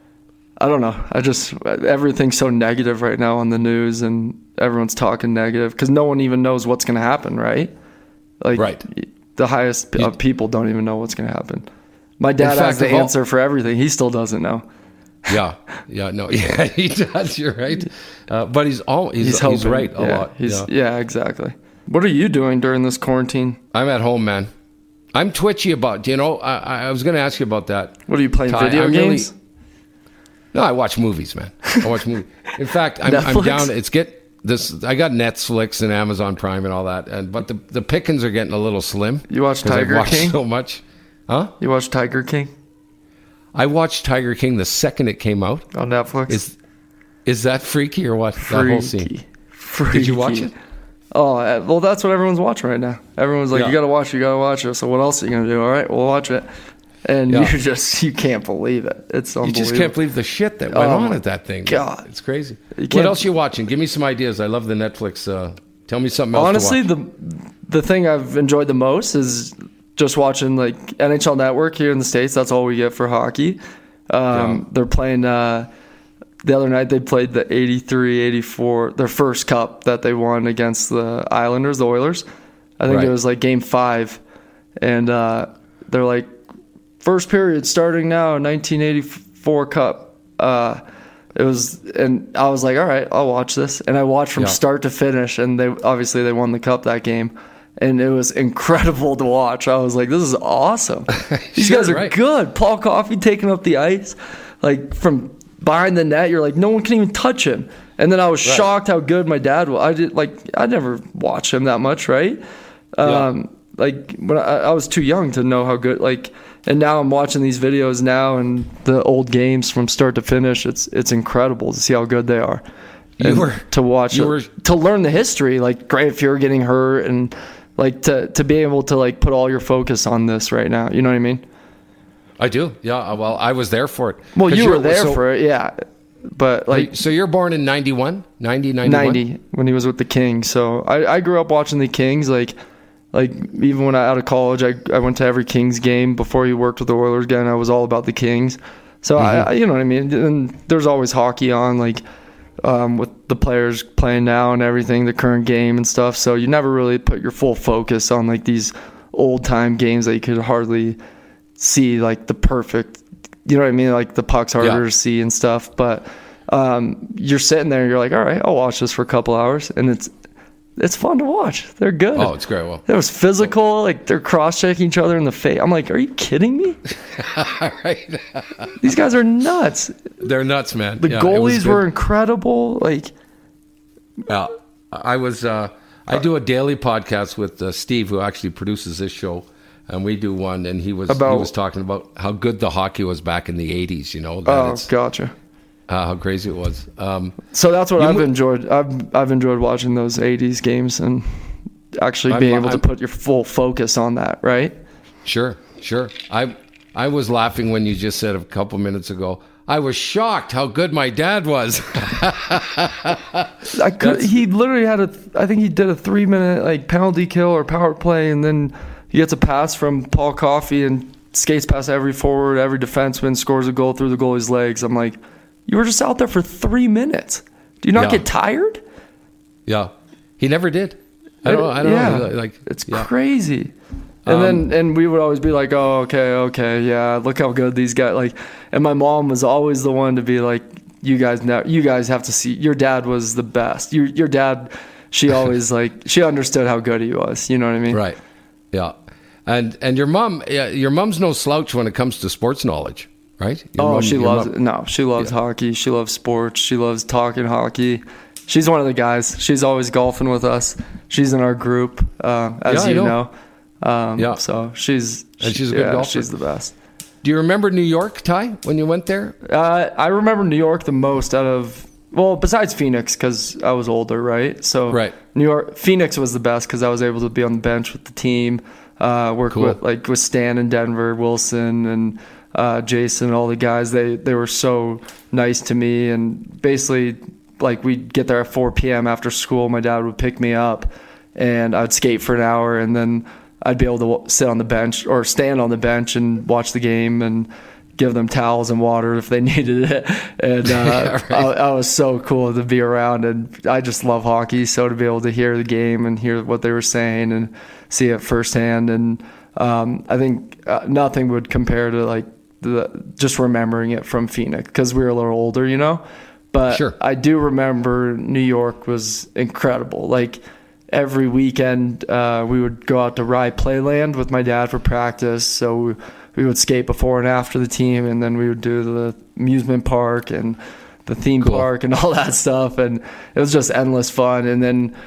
I don't know. I just everything's so negative right now on the news, and everyone's talking negative because no one even knows what's gonna happen, right? Like Right. the highest p- You- of people don't even know what's gonna happen. My dad fact, has the of all- answer for everything. He still doesn't know. yeah, yeah, no, yeah, he does. You're right, uh, but he's all he's He's he's, hoping. right a yeah, lot. He's, yeah. yeah, exactly. What are you doing during this quarantine? I'm at home, man. I'm twitchy about. You know, I, I was going to ask you about that. What are you playing? Ty, Video I'm really- games? No, I watch movies, man. I watch movies. In fact, I'm, I'm Netflix? down. It's get this. I got Netflix and Amazon Prime and all that, and but the the pickings are getting a little slim. You watch 'cause I've Tiger watched King? so much, huh? You watch Tiger King I watched Tiger King the second it came out. on Netflix? Is is that freaky or what? That whole scene. Freaky. Did you watch it? Oh, uh, well, that's what everyone's watching right now. Everyone's like, Yeah. you got to watch it, you got to watch it. So what else are you going to do? All right, we'll watch it. And Yeah. you just, you can't believe it. It's You unbelievable. just can't believe the shit that went Oh on my at that thing. God. It's crazy. You What can't- else you watching? Give me some ideas. I love the Netflix. Uh, tell me something else. Honestly, to watch. the the thing I've enjoyed the most is just watching like N H L Network here in the States. That's all we get for hockey. Um, Yeah. They're playing, uh, the other night they played the eighty-three eighty-four, their first cup that they won against the Islanders, the Oilers. I think Right. it was like game five. And uh, they're like, first period starting now, nineteen eighty-four cup. Uh, it was, and I was like, all right, I'll watch this. And I watched from Yeah. start to finish, and they obviously they won the cup that game. And it was incredible to watch. I was like, this is awesome. These Sure, guys are right. good. Paul Coffey taking up the ice, like from behind the net. You're like, no one can even touch him. And then I was Right. shocked how good my dad was. I did like I never watched him that much, right? Um, like when I, I was too young to know how good. Like, and now I'm watching these videos now and the old games from start to finish. It's it's incredible to see how good they are. You And were- to watch you it, were- to learn the history, like Grant Fuhr getting hurt, and like to to be able to like put all your focus on this right now. You know what I mean? I do. Yeah. Well, I was there for it. Well, 'Cause you were you're- there so- for it, yeah. But like So you're born in ninety-one, ninety, ninety-one? ninety when he was with the Kings. So I, I grew up watching the Kings. Like like even when I out of college, I I went to every Kings game before he worked with the Oilers again. I was all about the Kings. So I, I you know what I mean. And there's always hockey on, like um, with the players playing now and everything, the current game and stuff. So you never really put your full focus on like these old time games that you could hardly see like the perfect. You know what I mean? Like the puck's harder Yeah. to see and stuff, but um, you're sitting there and you're like, all right, I'll watch this for a couple hours, and it's it's fun to watch. They're good. Oh, it's great. Well, It was physical. Like they're cross checking each other in the face. I'm like, are you kidding me? right. These guys are nuts. They're nuts, man. The Yeah, it was goalies good. were incredible. Like Yeah, I was. Uh, I do a daily podcast with uh, Steve, who actually produces this show, and we do one. And he was About- he was talking about how good the hockey was back in the eighties. You know, that oh, it's, gotcha. uh, how crazy it was. Um, So that's what You I've mo- enjoyed. I've I've enjoyed watching those eighties games and actually I'm- being able I'm- to put your full focus on that. Right. sure, sure. I I was laughing when you just said a couple minutes ago. I was shocked how good my dad was. I could. He literally had a. I think he did a three minute like penalty kill or power play, and then he gets a pass from Paul Coffey and skates past every forward, every defenseman, scores a goal through the goalie's legs. I'm like, you were just out there for three minutes. Do you not Yeah. get tired? Yeah, he never did. I don't. I don't yeah, know. Like it's yeah. crazy. And Um, then and we would always be like, oh, okay, okay, yeah, look how good these guys like. And my mom was always the one to be like, you guys know, you guys have to see. Your dad was the best. Your your dad, she always like she understood how good he was. You know what I mean? Right. Yeah. And and your mom, yeah, your mom's no slouch when it comes to sports knowledge, right? Your Oh, mom- she your loves mom- it. No, she loves Yeah. hockey. She loves sports. She loves talking hockey. She's one of the guys. She's always golfing with us. She's in our group, uh, as Yeah, I you know. know. Um, Yeah. So she's And she's a good yeah, golfer. She's the best. Do you remember New York, Ty, when you went there? Uh, I remember New York the most out of, well, besides Phoenix, because I was older, right? So right. New York, Phoenix was the best because I was able to be on the bench with the team, uh, work Cool. with like with Stan in Denver, Wilson, and uh, Jason, all the guys. They they were so nice to me, and basically, like we'd get there at four p.m. after school. My dad would pick me up, and I'd skate for an hour, and then I'd be able to sit on the bench or stand on the bench and watch the game and give them towels and water if they needed it. And uh, Yeah, right. I, I was so cool to be around. And I just love hockey. So to be able to hear the game and hear what they were saying and see it firsthand. And um, I think uh, nothing would compare to like the, just remembering it from Phoenix because we were a little older, you know. But Sure. I do remember New York was incredible. Like, every weekend, uh, we would go out to Rye Playland with my dad for practice. So we, we would skate before and after the team, and then we would do the amusement park and the theme Cool. park and all that stuff. And it was just endless fun. And then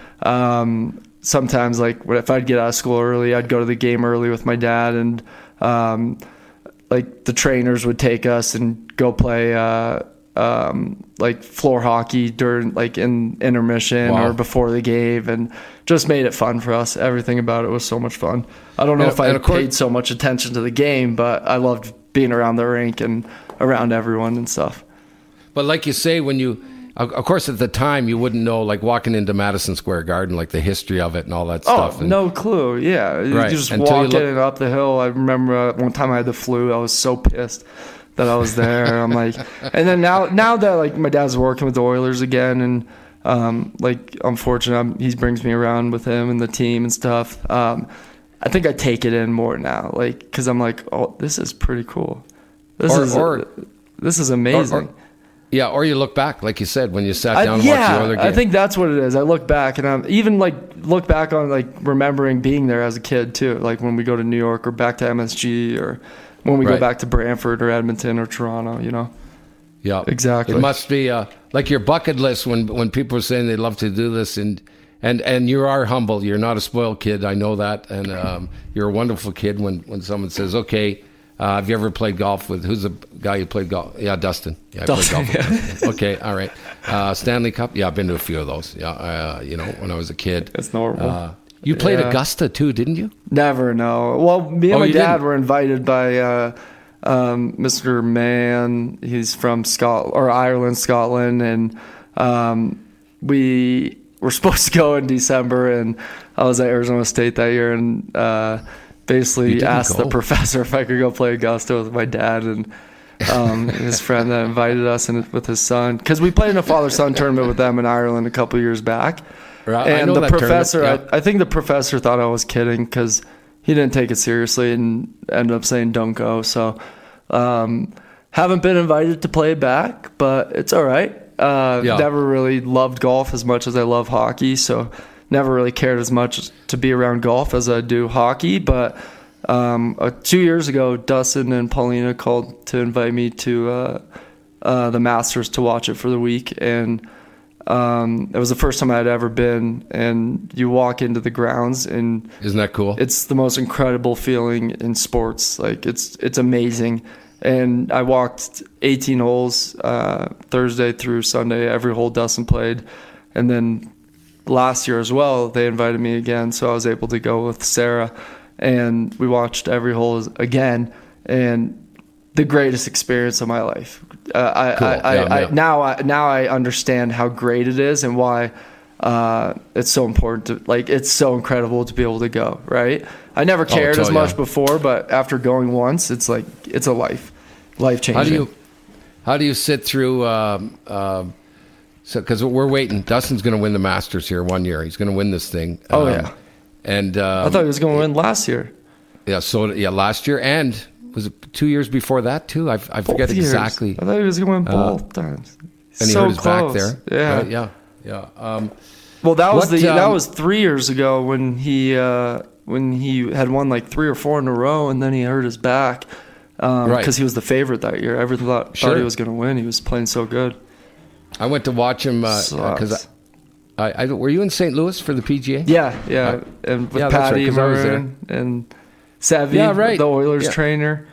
um, sometimes, like, if I'd get out of school early, I'd go to the game early with my dad. And, um, like, the trainers would take us and go play uh, um, like floor hockey during like in intermission Wow. or before the game, and just made it fun for us. Everything about it was so much fun. I don't know And- if I and of course- paid so much attention to the game, but I loved being around the rink and around everyone and stuff. But like you say, when you, of of course, at the time you wouldn't know, like walking into Madison Square Garden, like the history of it and all that Oh, stuff. And, no clue. Yeah, you Right. just Until you walk look- in and up the hill. I remember uh, one time I had the flu. I was so pissed that I was there. I'm like, and then now, now that like my dad's working with the Oilers again, and um, like I'm fortunate, I'm, he brings me around with him and the team and stuff. Um, I think I take it in more now, like because I'm like, oh, this is pretty cool. This Or- is or- this is amazing. or- Yeah, or you look back, like you said, when you sat I, down and yeah, watched the Oilers game. I think that's what it is. I look back and I'm even like look back on like remembering being there as a kid too. Like when we go to New York or back to M S G or when we Right. go back to Brantford or Edmonton or Toronto, you know. Yeah, Exactly. It must be uh, like your bucket list when when people are saying they love to do this, and and and you are humble. You're not a spoiled kid. I know that, and um, you're a wonderful kid. When when someone says, "Okay, uh, have you ever played golf with who's the guy you played golf?" Yeah, Dustin. Yeah, I Dustin, played golf with Dustin. Okay, all right. Uh, Stanley Cup. Yeah, I've been to a few of those. Yeah, uh, you know, when I was a kid. It's normal. Uh, you played Yeah. Augusta too, didn't you? Never know. Well, me and Oh, my you dad didn't? were invited by uh, um, Mister Mann. He's from Scotland or Ireland, Scotland, and um, we were supposed to go in December. And I was at Arizona State that year, and uh, You basically didn't asked the go? professor if I could go play Augusta with my dad and um, his friend that invited us and with his son, because we played in a father-son tournament with them in Ireland a couple years back. Right, I And know the that professor, tournament, I, I think the professor thought I was kidding because he didn't take it seriously and ended up saying don't go. So um, haven't been invited to play back, but it's all right. Uh, Yeah. Never really loved golf as much as I love hockey, so never really cared as much to be around golf as I do hockey. But um, uh, two years ago, Dustin and Paulina called to invite me to uh, uh, the Masters to watch it for the week, and um, it was the first time I'd ever been. And you walk into the grounds, and Isn't that cool? it's the most incredible feeling in sports. Like it's it's amazing. And I walked eighteen holes uh, Thursday through Sunday, every hole Dustin played, and then last year as well they invited me again, so I was able to go with Sarah, and we watched every hole again, and the greatest experience of my life. Uh, I, Cool. I, I, Yeah, I yeah. now I now I understand how great it is and why uh, it's so important to like it's so incredible to be able to go, right? I never cared so, as much yeah. before, but after going once, it's like it's a life, life changing. How do you how do you sit through? Um, um, so because we're waiting, Dustin's going to win the Masters here one year. He's going to win this thing. Oh, Um, yeah. and um, I thought he was going to win last year. yeah, so yeah, last year and was it two years before that too? I, I forget Both years. exactly. I thought he was going to win Uh, both times. And he so hurt his close. back there. Yeah, Right, yeah, yeah. Um, Well, that was What, the that um, was three years ago when he uh, when he had won like three or four in a row, and then he hurt his back because Right. he was the favorite that year. Everyone thought, Sure. thought he was going to win. He was playing so good. I went to watch him because Sucks. I, I, I were you in Saint Louis for the P G A? Yeah, yeah, and with Yeah, that's right, Patty 'cause I was Maroon and Savvy, Yeah, right. the Oilers Yeah. trainer.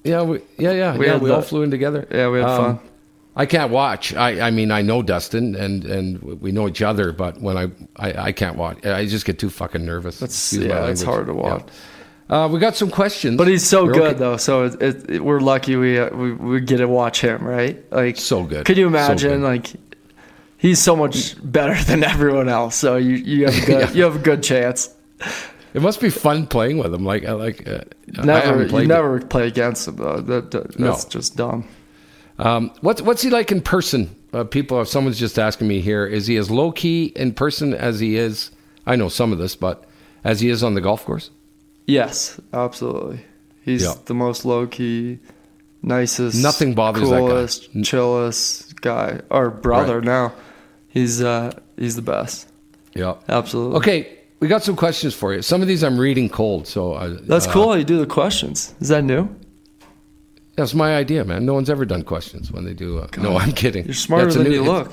Yeah, we, yeah, yeah, We yeah. had We the- all flew in together. Yeah, we had Um, fun. I can't watch. I, I mean, I know Dustin, and, and we know each other, but when I, I, I can't watch. I just get too fucking nervous. That's Excuse my yeah, it's language. hard to watch. Yeah. Uh, we got some questions. But he's so You're good okay? though, so it, it, it, we're lucky we, uh, we we get to watch him, right? Like So good. Could you So imagine? good. Like he's so much better than everyone else. So you you have a good Yeah. you have a good chance. It must be fun playing with him. Like, I like. Uh, I Never haven't you played never play against him though. That, that No. that's just dumb. Um, what's what's he like in person? Uh, people, if someone's just asking me here, is he as low key in person as he is? I know some of this, but as he is on the golf course. Yes, absolutely. He's Yeah. the most low key, nicest, Nothing bothers that guy. coolest, N- chillest guy. Our brother Right. now. He's uh he's the best. Yeah. Absolutely. Okay, we got some questions for you. Some of these I'm reading cold, so uh, That's uh, cool how you do the questions. Is that new? That's my idea, man. No one's ever done questions when they do. Uh, no, I'm kidding. You're smarter That's a than new- you look.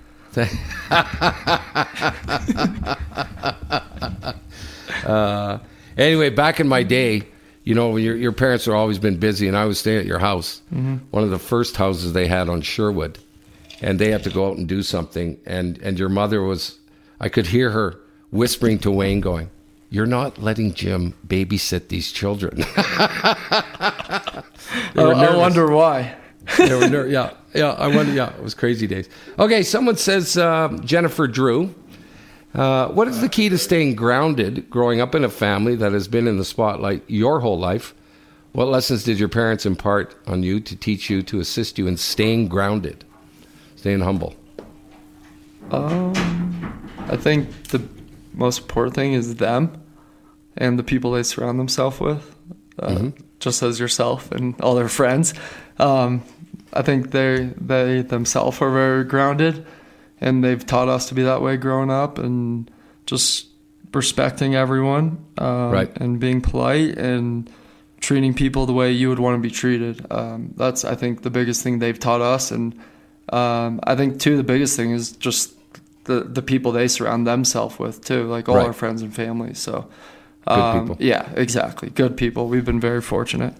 uh, anyway, back in my day, you know, your your parents have always been busy, and I was staying at your house, Mm-hmm. one of the first houses they had on Sherwood, and they had to go out and do something, and and your mother was, I could hear her whispering to Wayne, going, "You're not letting Jim babysit these children." They were I, I nervous. wonder why. They were ner- yeah, yeah. I wonder. Yeah, it was crazy days. Okay, someone says uh, Jennifer Drew. Uh, what is the key to staying grounded growing up in a family that has been in the spotlight your whole life? What lessons did your parents impart on you to teach you to assist you in staying grounded, staying humble? Um, I think the most important thing is them and the people they surround themselves with, uh, Mm-hmm. just as yourself and all their friends. Um, I think they they themselves are very grounded, and they've taught us to be that way growing up, and just respecting everyone, um, Right. and being polite and treating people the way you would want to be treated. Um, that's, I think, the biggest thing they've taught us. And um, I think, too, the biggest thing is just the, the people they surround themselves with, too, like all Right. our friends and family. So, Good um, people. yeah, exactly. Good people. We've been very fortunate.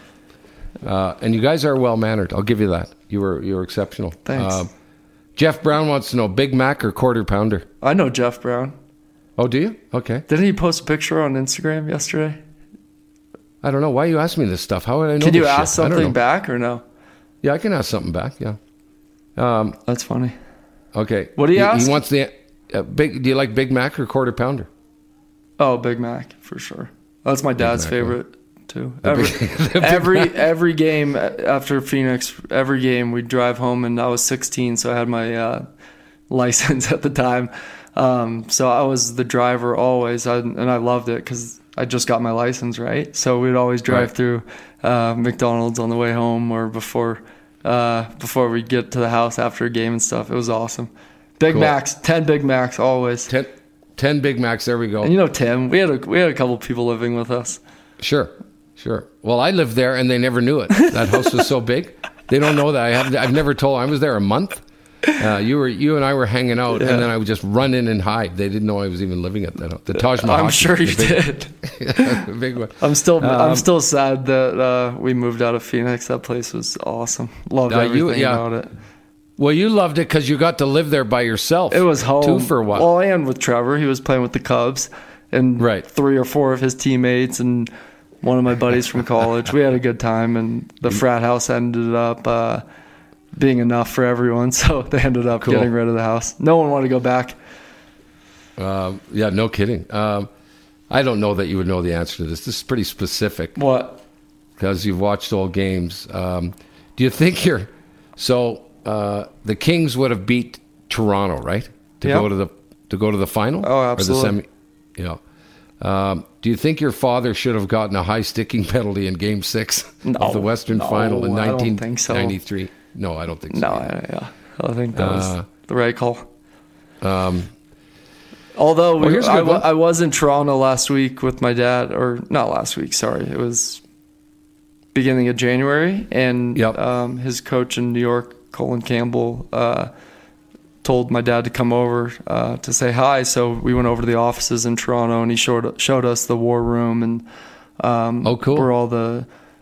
Uh, and you guys are well mannered. I'll give you that. You were you were exceptional. Thanks. Uh, Jeff Brown wants to know Big Mac or quarter pounder. I know Jeff Brown. Oh, do you? Okay. Didn't he post a picture on Instagram yesterday? I don't know why you ask me this stuff. How would I know? Can you this ask shit? I don't something know. back or no? Yeah, I can ask something back. Yeah. Um, That's funny. okay. What do you he, ask? He wants the uh, big. Do you like Big Mac or quarter pounder? Oh, Big Mac for sure. That's my dad's Mac, favorite too. The Every Big- the Big every, Mac. every game after Phoenix, every game we'd drive home, and I was sixteen, so I had my uh, license at the time. Um, so I was the driver always, I, and I loved it because I just got my license, right? So we'd always drive Right. through uh, McDonald's on the way home or before uh, before we get to the house after a game and stuff. It was awesome. Big Cool. Macs, ten Big Macs always. Ten, ten Big Macs. There we go. And you know Tim, we had a we had a couple people living with us. Sure, sure. Well, I lived there, and they never knew it. That house was so big. They don't know that. I have. I've never told. I was there a month. Uh, you were. You and I were hanging out, Yeah. and then I would just run in and hide. They didn't know I was even living at that house. The Taj Mahal. I'm sure you the did. big, the big one. I'm still Um, I'm still sad that uh, we moved out of Phoenix. That place was awesome. Loved Uh, you- everything yeah. about it. Well, you loved it because you got to live there by yourself. It was home. too for a while. Well, and with Trevor, he was playing with the Cubs, and Right. three or four of his teammates, and one of my buddies from college. We had a good time, and the frat house ended up uh, being enough for everyone. So they ended up Cool. getting rid of the house. No one wanted to go back. Um, yeah, no kidding. Um, I don't know that you would know the answer to this. This is pretty specific What? because you've watched all games. Um, do you think you're so? Uh, the Kings would have beat Toronto, right? To Yep. go to the to go to the final. Oh, absolutely. Or the semi. Yeah. Um, do you think your father should have gotten a high sticking penalty in Game Six No, of the Western no, Final in I don't nineteen think so. ninety-three? No, I don't think so. No, I, yeah, I think that was Uh, the right call. Um, Although we, Well, here's a I, good wa- one. I was in Toronto last week with my dad, or not last week, sorry. It was beginning of January, and Yep. um, his coach in New York, Colin Campbell, uh, told my dad to come over uh, to say hi. So we went over to the offices in Toronto, and he showed showed us the war room and um, Oh, cool. where all the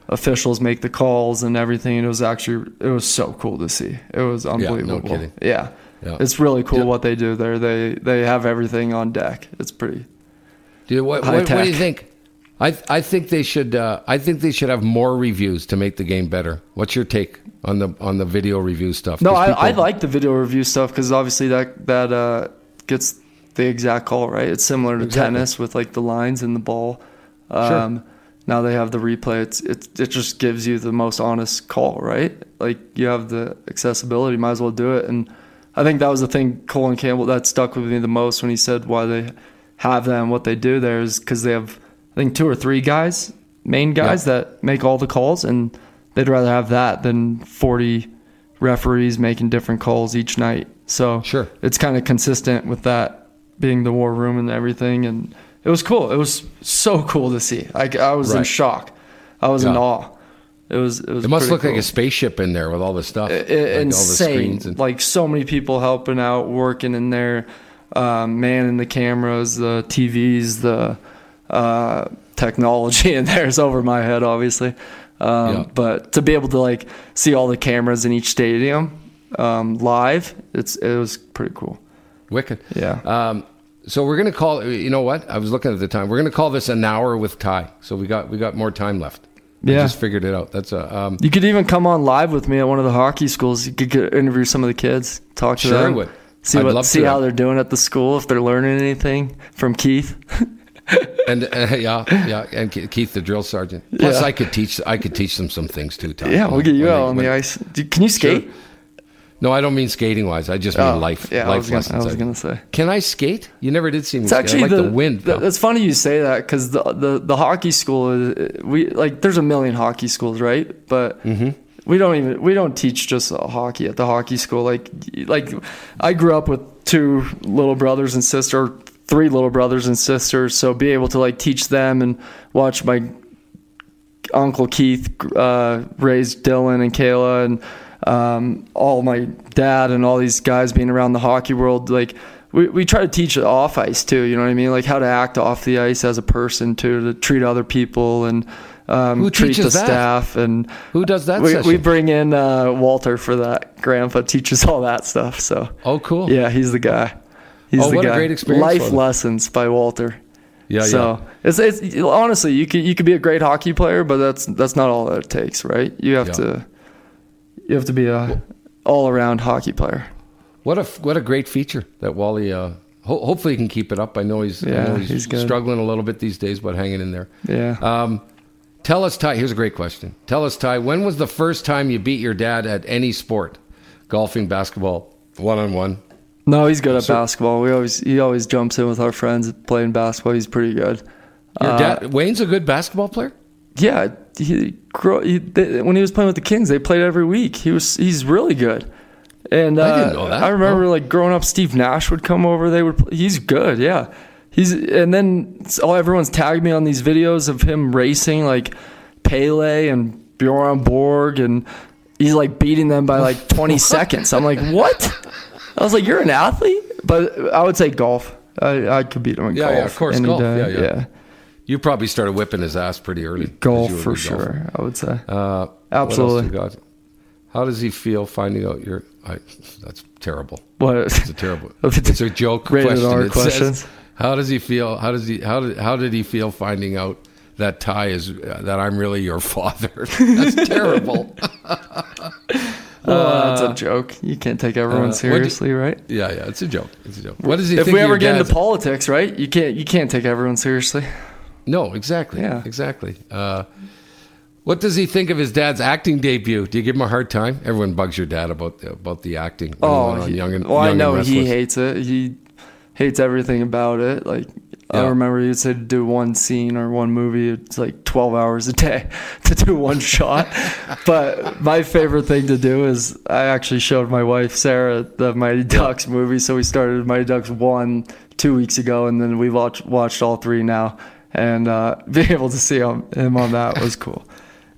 officials make the calls and everything. And it was actually, it was so cool to see. It was unbelievable. Yeah, no kidding. Yeah. Yeah. It's really cool Yeah. what they do there. They they have everything on deck. It's pretty Dude, what, what, what do you think? I I think they should. Uh, I think they should have more reviews to make the game better. What's your take on the on the video review stuff? No, 'Cause I, people- I like the video review stuff because obviously that that uh, gets the exact call right. It's similar to Exactly. tennis with like the lines and the ball. Um, Sure. Now they have the replay. It's it it just gives you the most honest call, right? Like you have the accessibility, might as well do it. And I think that was the thing Colin Campbell that stuck with me the most when he said why they have them. What they do there is because they have I think two or three guys, main guys Yeah. that make all the calls, and they'd rather have that than forty referees making different calls each night. So Sure. it's kind of consistent with that being the war room and everything. And it was cool. It was so cool to see. I, I was in Right. shock. I was in Yeah. awe. It was. It was. It must pretty look like cool. a spaceship in there with all the stuff, I- I- like all the insane. screens and Like so many people helping out, working in there, um, manning the cameras, the T Vs, the uh, technology in there is over my head, obviously. Um, Yeah. But to be able to like see all the cameras in each stadium um, live, it's it was pretty cool. wicked. Yeah. Um, so we're gonna call. You know what? I was looking at the time. We're gonna call this an hour with Ty. So we got we got more time left. I Yeah. just figured it out. That's a. Um, You could even come on live with me at one of the hockey schools. You could get, interview some of the kids, talk to Sure I them, would. see I'd what love see to. how they're doing at the school, if they're learning anything from Keith. and uh, yeah, yeah, and Ke- Keith, the drill sergeant. Plus, Yeah. I could teach. I could teach them some things too. Ty. Yeah, we'll get you When out they- on when- the ice. Do, can you skate? No, I don't mean skating wise. I just mean Oh, life. yeah, I life was gonna- lessons. I was gonna say. Can I skate? You never did see me. It's skate. actually I like the, the, wind. the- though. It's funny you say that because the, the the hockey school is we like. There's a million hockey schools, right? But Mm-hmm. we don't even we don't teach just uh, hockey at the hockey school. Like like I grew up with two little brothers and sister, three little brothers and sisters. So be able to like teach them and watch my uncle Keith uh, raise Dylan and Kayla and um, all my dad and all these guys being around the hockey world. Like we, we try to teach it off ice too. You know what I mean? Like how to act off the ice as a person too, to treat other people and um, Who treat the teaches that? staff. And Who does that we, session? we bring in uh, Walter for that. Grandpa teaches all that stuff. So Oh, cool. yeah, he's the guy. He's Oh, the what a guy. great experience for Life them. lessons by Walter. Yeah, So it's, it's honestly you could you could be a great hockey player, but that's that's not all that it takes, right? You have Yeah. to you have to be a all around hockey player. What a what a great feature that Wally. Uh, ho- hopefully, he can keep it up. I know he's, I Yeah, know he's, he's good. struggling a little bit these days, but hanging in there. Yeah. Um, tell us, Ty. Here's a great question. Tell us, Ty. When was the first time you beat your dad at any sport? Golfing, basketball, one on one. No, he's good at So- basketball. We always he always jumps in with our friends playing basketball. He's pretty good. Your Uh, dad, Wayne's a good basketball player. Yeah, he, grew, he they, when he was playing with the Kings, they played every week. He was he's really good. And uh, I didn't know that. I remember Oh. like growing up, Steve Nash would come over. They would. Play, he's good. Yeah, he's and then all everyone's tagged me on these videos of him racing like Pele and Bjorn Borg, and he's like beating them by like twenty seconds. I'm like, what? I was like, you're an athlete, but I would say golf. I, I could beat him in Yeah, golf. yeah, of course, any golf. day. Yeah, yeah. yeah. You probably started whipping his ass pretty early. 'cause Golf you were a for good golfer. sure. I would say. Uh, Absolutely. What else you got? How does he feel finding out you're? I, that's terrible. What? It's a terrible. It's a joke Rated question. R It says, questions. how does he feel? How does he? How did? How did he feel finding out that Ty is uh, that I'm really your father? That's terrible. Uh, that's a joke. You can't take everyone uh, what'd you- seriously, right? Yeah, yeah, it's a joke. It's a joke. What does he If think? we of ever your get into dad's- politics, right? You can't you can't take everyone seriously. No, exactly. Yeah. exactly. Uh, what does he think of his dad's acting debut? Do you give him a hard time? Everyone bugs your dad about the, about the acting. when he Oh, went on he- Young and, well, I Young know and he Restless. hates it. He hates everything about it. Like I Yeah. remember he would say to do one scene or one movie, it's like twelve hours a day to do one shot. But my favorite thing to do is I actually showed my wife Sarah the Mighty Ducks movie. So we started Mighty Ducks one two weeks ago, and then we watched watched all three now. And uh, being able to see him, him on that was cool.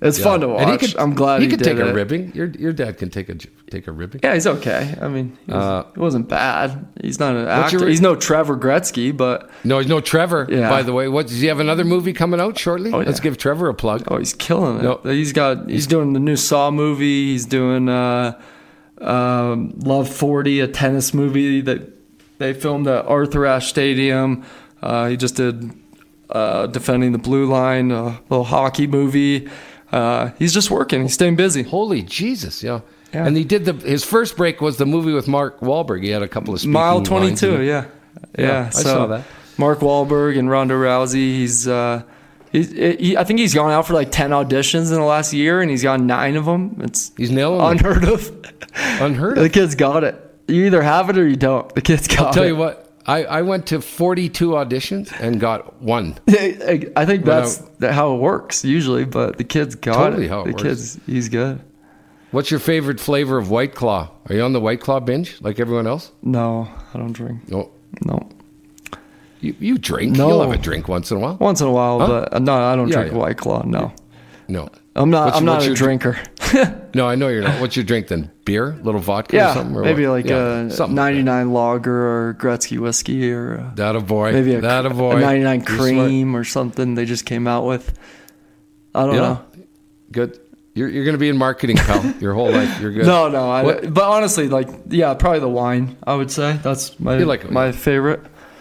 It's Yeah. fun to watch. And he could, I'm glad he, he could did take a it. ribbing. Your your dad can take a take a ribbing. Yeah, he's okay. I mean, he, was, Uh, he wasn't bad. He's not an What's actor. your- He's no Trevor Gretzky, but No, he's no Trevor. Yeah. By the way, what does he have another movie coming out shortly? Oh, yeah. Let's give Trevor a plug. oh, he's killing it. No. He's got. He's doing the new Saw movie. He's doing uh, um, Love forty, a tennis movie that they filmed at Arthur Ashe Stadium. Uh, he just did uh, Defending the Blue Line, a little hockey movie. Uh, he's just working. He's staying busy. Holy Jesus, yeah. Yeah. And he did the his first break was the movie with Mark Wahlberg. He had a couple of speaking Mile lines in twenty-two, it. yeah. Yeah, Yeah, I so saw that. Mark Wahlberg and Ronda Rousey, he's, uh, he's he, I think he's gone out for like ten auditions in the last year, and he's got nine of them. It's He's nailing it. unheard of. Unheard The of. kid's got it. You either have it or you don't. The kid's got I'll tell it. you what, I, I went to forty-two auditions and got one. I think When that's how it works usually, but the kid's got Totally it. how it the works. kid's, he's good. What's your favorite flavor of White Claw? Are you on the White Claw binge like everyone else? No, I don't drink. No. No. You, you drink. No. You'll have a drink once in a while. Once in a while, Huh? but uh, no, I don't Yeah, drink yeah. White Claw. No. No. I'm not. What's- I'm not what's a your- drinker. No, I know you're not. What's your drink then? Beer? Little vodka or Yeah, something? Or maybe what? like Yeah, a something like ninety-nine lager or Gretzky whiskey or uh, that. That a boy. maybe a, that a boy. a ninety-nine You're smart. cream or something they just came out with. I don't Yeah. know. Good. You're, you're going to be in marketing, pal, your whole life. You're good. No, no. I, What- but honestly, like, yeah, probably the wine. I would say that's my You like it, my yeah. favorite.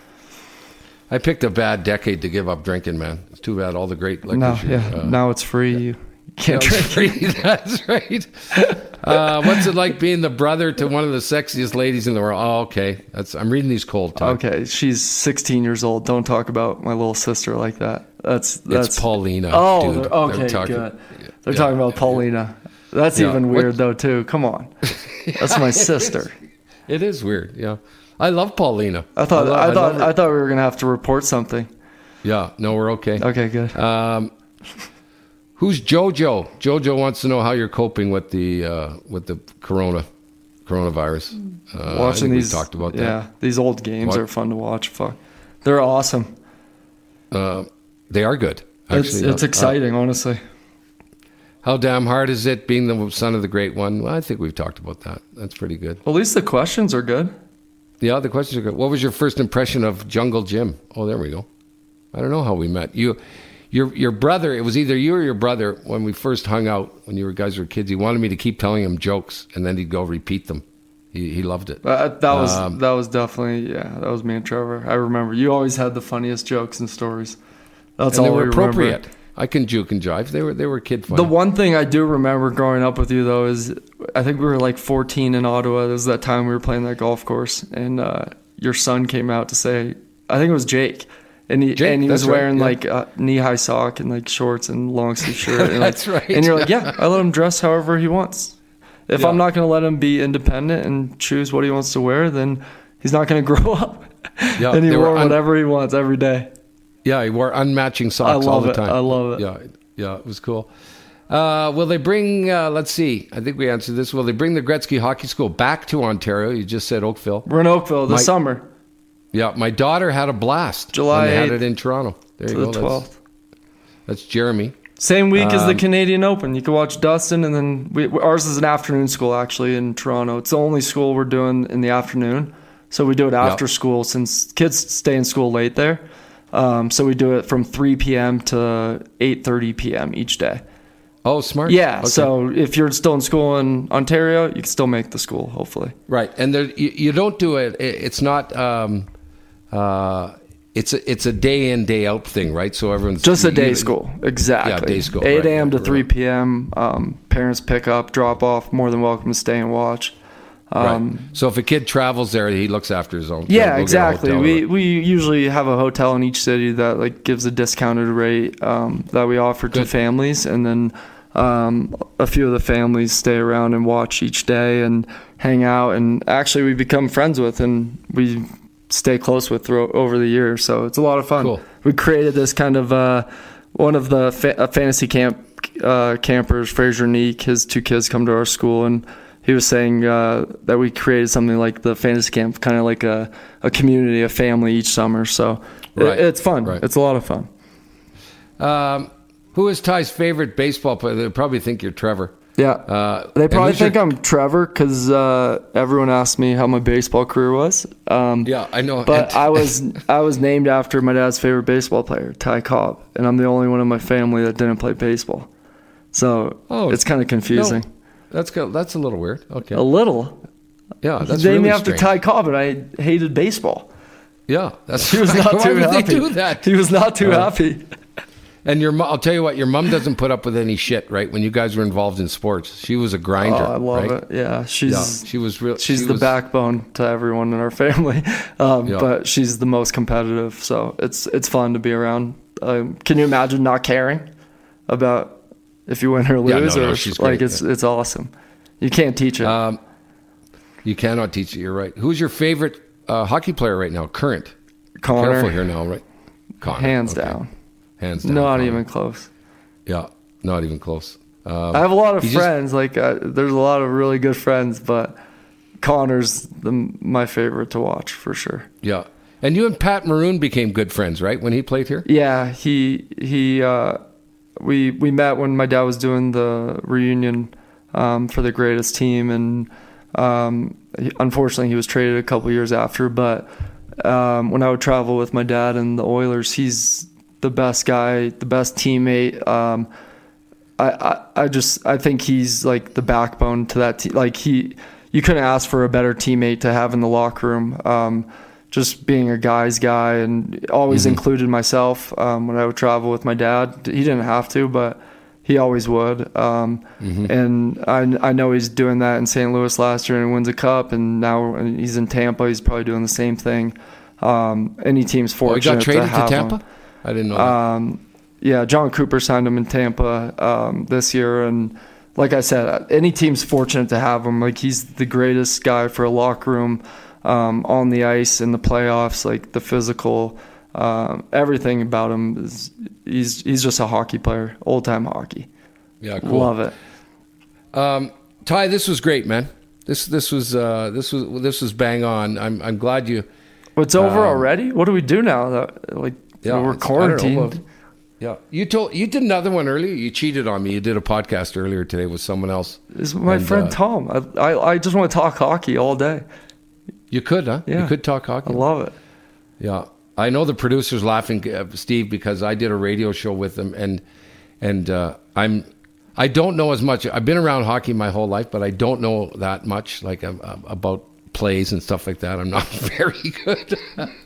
I picked a bad decade to give up drinking, man. It's too bad. All the great liquors. No, you- yeah. uh, now it's free. You can't That's drink. right. That's right. Uh, what's it like being the brother to one of the sexiest ladies in the world? Oh, okay. That's I'm reading these cold times. Okay, she's sixteen years old. Don't talk about my little sister like that. That's that's It's Paulina. Oh, dude. they're- okay, They're talking, good. They're yeah, talking about yeah, Paulina. That's Yeah. even What- weird though too. Come on, that's my sister. It is weird. Yeah, I love Paulina. I thought lo- I, love thought her. I thought we were gonna have to report something. Yeah. No, we're okay. Okay, good. Um, who's Jojo? Jojo wants to know how you're coping with the uh, with the corona coronavirus. Uh, I Watching think we these, talked about that. yeah, these old games What? are fun to watch. Fuck, they're awesome. Uh, they are good. It's Actually, it's Uh, exciting, honestly. How damn hard is it being the son of the great one? Well, I think we've talked about that. That's pretty good. Well, at least the questions are good. Yeah, the questions are good. What was your first impression of Jungle Jim? Oh, there we go. I don't know how we met. You, your your brother. It was either you or your brother when we first hung out when you were guys were kids. He wanted me to keep telling him jokes, and then he'd go repeat them. He he loved it. Uh, that was Um, that was definitely yeah. That was me and Trevor. I remember you always had the funniest jokes and stories. That's and they all were we remember. appropriate. I can juke and jive. They were they were kid fun. The one thing I do remember growing up with you though is I think we were like fourteen in Ottawa. It was that time we were playing that golf course, and uh, your son came out to say, I think it was Jake, and he Jake, and he was that's right, wearing yeah. like a knee high sock and like shorts and long sleeve shirt. And, like, That's right. And you're like, yeah, I let him dress however he wants. If Yeah. I'm not going to let him be independent and choose what he wants to wear, then he's not going to grow up. Yeah, and he they were wore un- whatever he wants every day. Yeah, he wore unmatching socks I all love the it. time. I love it. Yeah, yeah, it was cool. Uh, will they bring? Uh, let's see. I think we answered this. Will they bring the Gretzky Hockey School back to Ontario? You just said Oakville. We're in Oakville this My- summer, Yeah, my daughter had a blast. July when they had eighth it in Toronto. There to you the go. twelfth. That's, that's Jeremy. Same week as the Um, Canadian Open. You can watch Dustin, and then we, ours is an afternoon school actually in Toronto. It's the only school we're doing in the afternoon, so we do it after Yeah. school since kids stay in school late there. Um, so we do it from three p.m. to eight thirty p.m. each day. Oh, smart. Yeah. Okay. So if you're still in school in Ontario, you can still make the school. Hopefully. Right, and there, you, you don't do it. it- It's not. Um, uh, it's a it's a day in day out thing, right? So everyone's Just a day you- school, exactly. Yeah, day school, eight right, a.m. to right, three right. p.m. Um, parents pick up, drop off. More than welcome to stay and watch. Um, Right. So if a kid travels there, he looks after his own. They'll Yeah, go get a exactly. hotel We or- we usually have a hotel in each city that like gives a discounted rate um, that we offer to Good. families, and then um, a few of the families stay around and watch each day and hang out. And actually, we become friends with and we stay close with through, over the years. So it's a lot of fun. Cool. We created this kind of uh, one of the fa- uh, fantasy camp uh, campers, Fraser Neek. His two kids come to our school and. He was saying uh, that we created something like the fantasy camp, kind of like a, a community, a family each summer. So Right. it, it's fun. Right. It's a lot of fun. Um, Who is Ty's favorite baseball player? They probably think you're Trevor. Yeah. Uh, they probably think your... I'm Trevor because uh, everyone asked me how my baseball career was. Um, yeah, I know. But I was I was named after my dad's favorite baseball player, Ty Cobb, and I'm the only one in my family that didn't play baseball. So oh, it's kind of confusing. No, that's that's a little weird. Okay. A little. Yeah, that's he named really me after strange. Ty Cobb, and I hated baseball. Yeah, that's he was not Why too would happy. They do that? He was not too uh, happy. And your, I'll tell you what, your mom doesn't put up with any shit, right? When you guys were involved in sports, she was a grinder. Oh, I love right? it. Yeah, she's yeah, she was real. She's she the was, backbone to everyone in our family, um, yeah. but she's the most competitive. So it's it's fun to be around. Um, can you imagine not caring about if you win or lose? Yeah, no, or no, she's like great, it's yeah. it's awesome. You can't teach it. Um, you cannot teach it. You're right. Who's your favorite uh, hockey player right now? Current. Connor. Careful here now, right? Connor. Hands okay. down. Hands down. Not Connor. even close. Yeah, not even close. Um, I have a lot of just- friends. Like uh, there's a lot of really good friends, but Connor's the, my favorite to watch for sure. Yeah, and you and Pat Maroon became good friends, right? When he played here. Yeah, he he. Uh, we we met when my dad was doing the reunion um, for the greatest team, and um, he, unfortunately he was traded a couple years after. But um, when I would travel with my dad and the Oilers, he's the best guy, the best teammate. Um, I, I, I just I think he's like the backbone to that team. Like he, you couldn't ask for a better teammate to have in the locker room. Um, just being a guy's guy, and always mm-hmm. included myself um, when I would travel with my dad. He didn't have to, but he always would. Um, mm-hmm. And I I know he's doing that in Saint Louis last year and wins a cup, and now he's in Tampa. He's probably doing the same thing. Um, any team's fortunate oh, he got traded to have to Tampa? him. I didn't know that. Um, yeah, John Cooper signed him in Tampa um, this year, and like I said, any team's fortunate to have him. Like he's the greatest guy for a locker room, um, on the ice in the playoffs. Like the physical, um, everything about him is he's he's just a hockey player, old time hockey. Yeah, cool. Love it. Um, Ty, this was great, man. This this was uh, this was this was bang on. I'm I'm glad you. It's over um, already. What do we do now? That like yeah, we're it's- I don't know, quarantined. well, Yeah, you told you did another one earlier. You cheated on me. You did a podcast earlier today with someone else. This is my And, friend uh, Tom. I, I I just want to talk hockey all day. You could, huh? Yeah. You could talk hockey. I love it. Yeah, I know the producer's laughing, uh, Steve, because I did a radio show with him, and and uh, I'm I don't know as much. I've been around hockey my whole life, but I don't know that much, like uh, about plays and stuff like that. I'm not very good.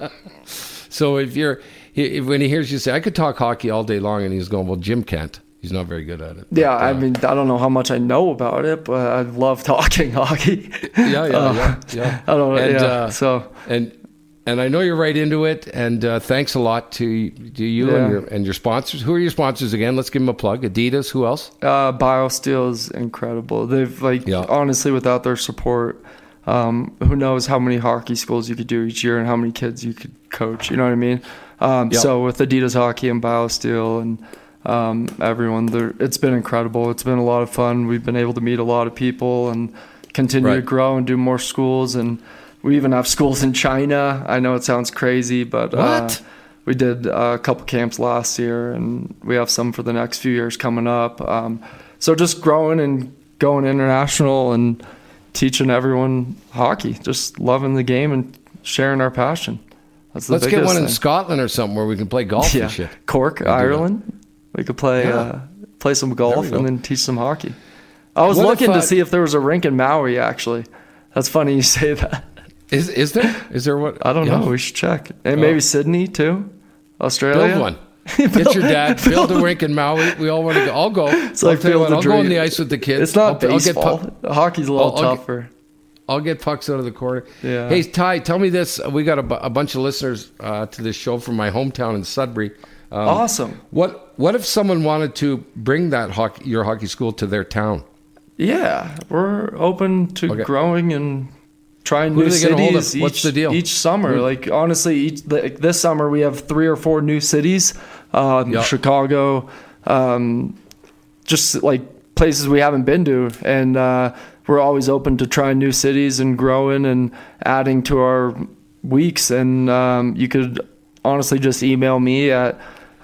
So if you're if, when he hears you say I could talk hockey all day long, and he's going, well, Jim can't. He's not very good at it. Yeah, But, uh, I mean, I don't know how much I know about it, but I love talking hockey. Yeah, yeah, Uh, yeah, yeah. I don't know. And, Yeah, uh, so and and I know you're right into it. And uh, thanks a lot to to you Yeah. and your and your sponsors. Who are your sponsors again? Let's give them a plug. Adidas. Who else? uh, BioSteel is incredible. They've like Yeah. honestly, without their support, um, who knows how many hockey schools you could do each year and how many kids you could coach. You know what I mean? Um, Yeah. So with Adidas Hockey and BioSteel and um, everyone, there, it's been incredible. It's been a lot of fun. We've been able to meet a lot of people and continue to Right. grow and do more schools. And we even have schools in China. I know it sounds crazy, but uh, What? we did uh, a couple camps last year, and we have some for the next few years coming up. Um, so just growing and going international and teaching everyone hockey, just loving the game and sharing our passion. That's the Let's get biggest one in thing. Scotland or something where we can play golf Yeah, and shit. Cork, do that. Ireland. We could play Yeah. uh, play some There golf we go. and then teach some hockey. I was What if, looking uh, to see if there was a rink in Maui. Actually, that's funny you say that. Is is there? Is there what? I don't Yeah. know. We should check. And Oh. maybe Sydney too, Australia. Build one. Get your dad. Build a rink in Maui. We all want to go. I'll go. It's I'll like tell you Field what. of I'll go on Dreams. the ice with the kids. It's not I'll, I'll get baseball. pu- Hockey's a little I'll- I'll get- tougher. I'll get pucks out of the corner. Yeah. Hey, Ty, tell me this. We got a, bu- a bunch of listeners uh, to this show from my hometown in Sudbury. Um, Awesome. What What if someone wanted to bring that hockey, your hockey school to their town? Yeah, we're open to Okay. growing and trying Who new do they get a hold of? cities each, What's the deal? each summer. Who- Like honestly, each like this summer we have three or four new cities, um, Yeah. Chicago, um, just like places we haven't been to, and uh, we're always open to trying new cities and growing and adding to our weeks. And um, you could honestly just email me at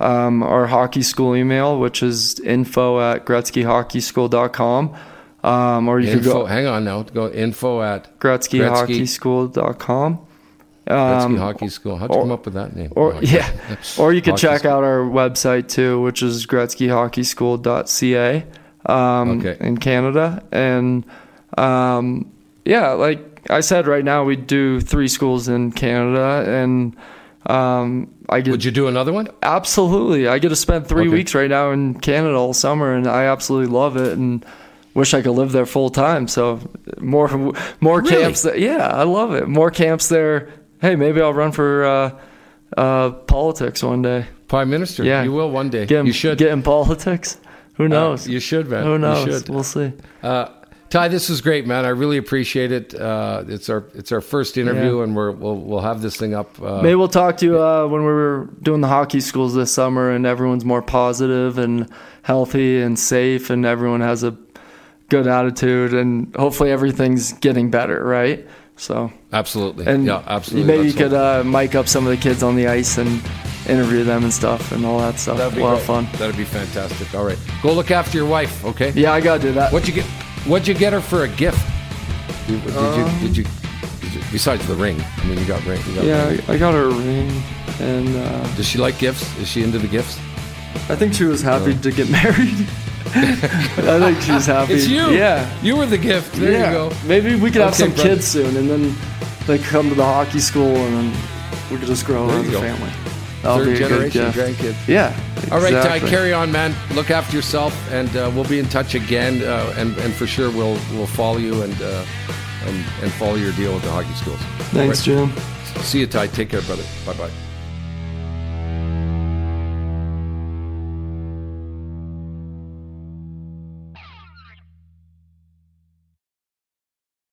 um, our hockey school email, which is info at gretzky hockey school dot com. Um, or you info, could go. Hang on now. Go info at gretzky hockey school dot com. Gretzky Hockey School. How'd you or, come up with that name? Or oh, yeah, or you could Hockey check School. out our website too, which is gretzky hockey school dot c a um, okay. in Canada. And um, yeah, like I said, right now we do three schools in Canada, and um, I get. Would you do another one? Absolutely, I get to spend three okay. weeks right now in Canada all summer, and I absolutely love it. And wish I could live there full time. So more more really? camps. There. Yeah, I love it. More camps there. Hey, maybe I'll run for uh, uh, politics one day. Prime Minister. Yeah. You will one day. Get in, you should. Get in politics. Who knows? Uh, you should, man. Who knows? You should. We'll see. Uh, Ty, this is great, man. I really appreciate it. Uh, it's our it's our first interview, yeah. and we're, we'll we'll have this thing up. Uh, Maybe we'll talk to you uh, when we were doing the hockey schools this summer, and everyone's more positive and healthy and safe, and everyone has a good attitude, and hopefully everything's getting better, right? So absolutely, and yeah, absolutely. Maybe That's you could uh, mic up some of the kids on the ice and interview them and stuff and all that stuff. That'd be a lot great. of fun. That'd be fantastic. All right, go look after your wife, okay? Yeah, I gotta do that. What'd you get? What'd you get her for a gift? Did, did, um, you, did you? Did you? Besides the ring, I mean, you got ring. You got yeah, ring. I got her a ring, and uh, Does she like gifts? Is she into the gifts? I think she was happy to get married. I think she's happy. It's you. Yeah, you were the gift. There yeah. you go. Maybe we could have Okay, some brother. kids soon, and then they could come to the hockey school, and then we could just grow There as you a go. family. That'll Third be a good generation gift. grandkids. Yeah. All right, Ty, exactly. carry on, man. Look after yourself, and uh, we'll be in touch again. Uh, and and for sure, we'll we'll follow you and uh, and and follow your deal with the hockey schools. Thanks, All right. Jim. See you, Ty. Take care, brother. Bye bye.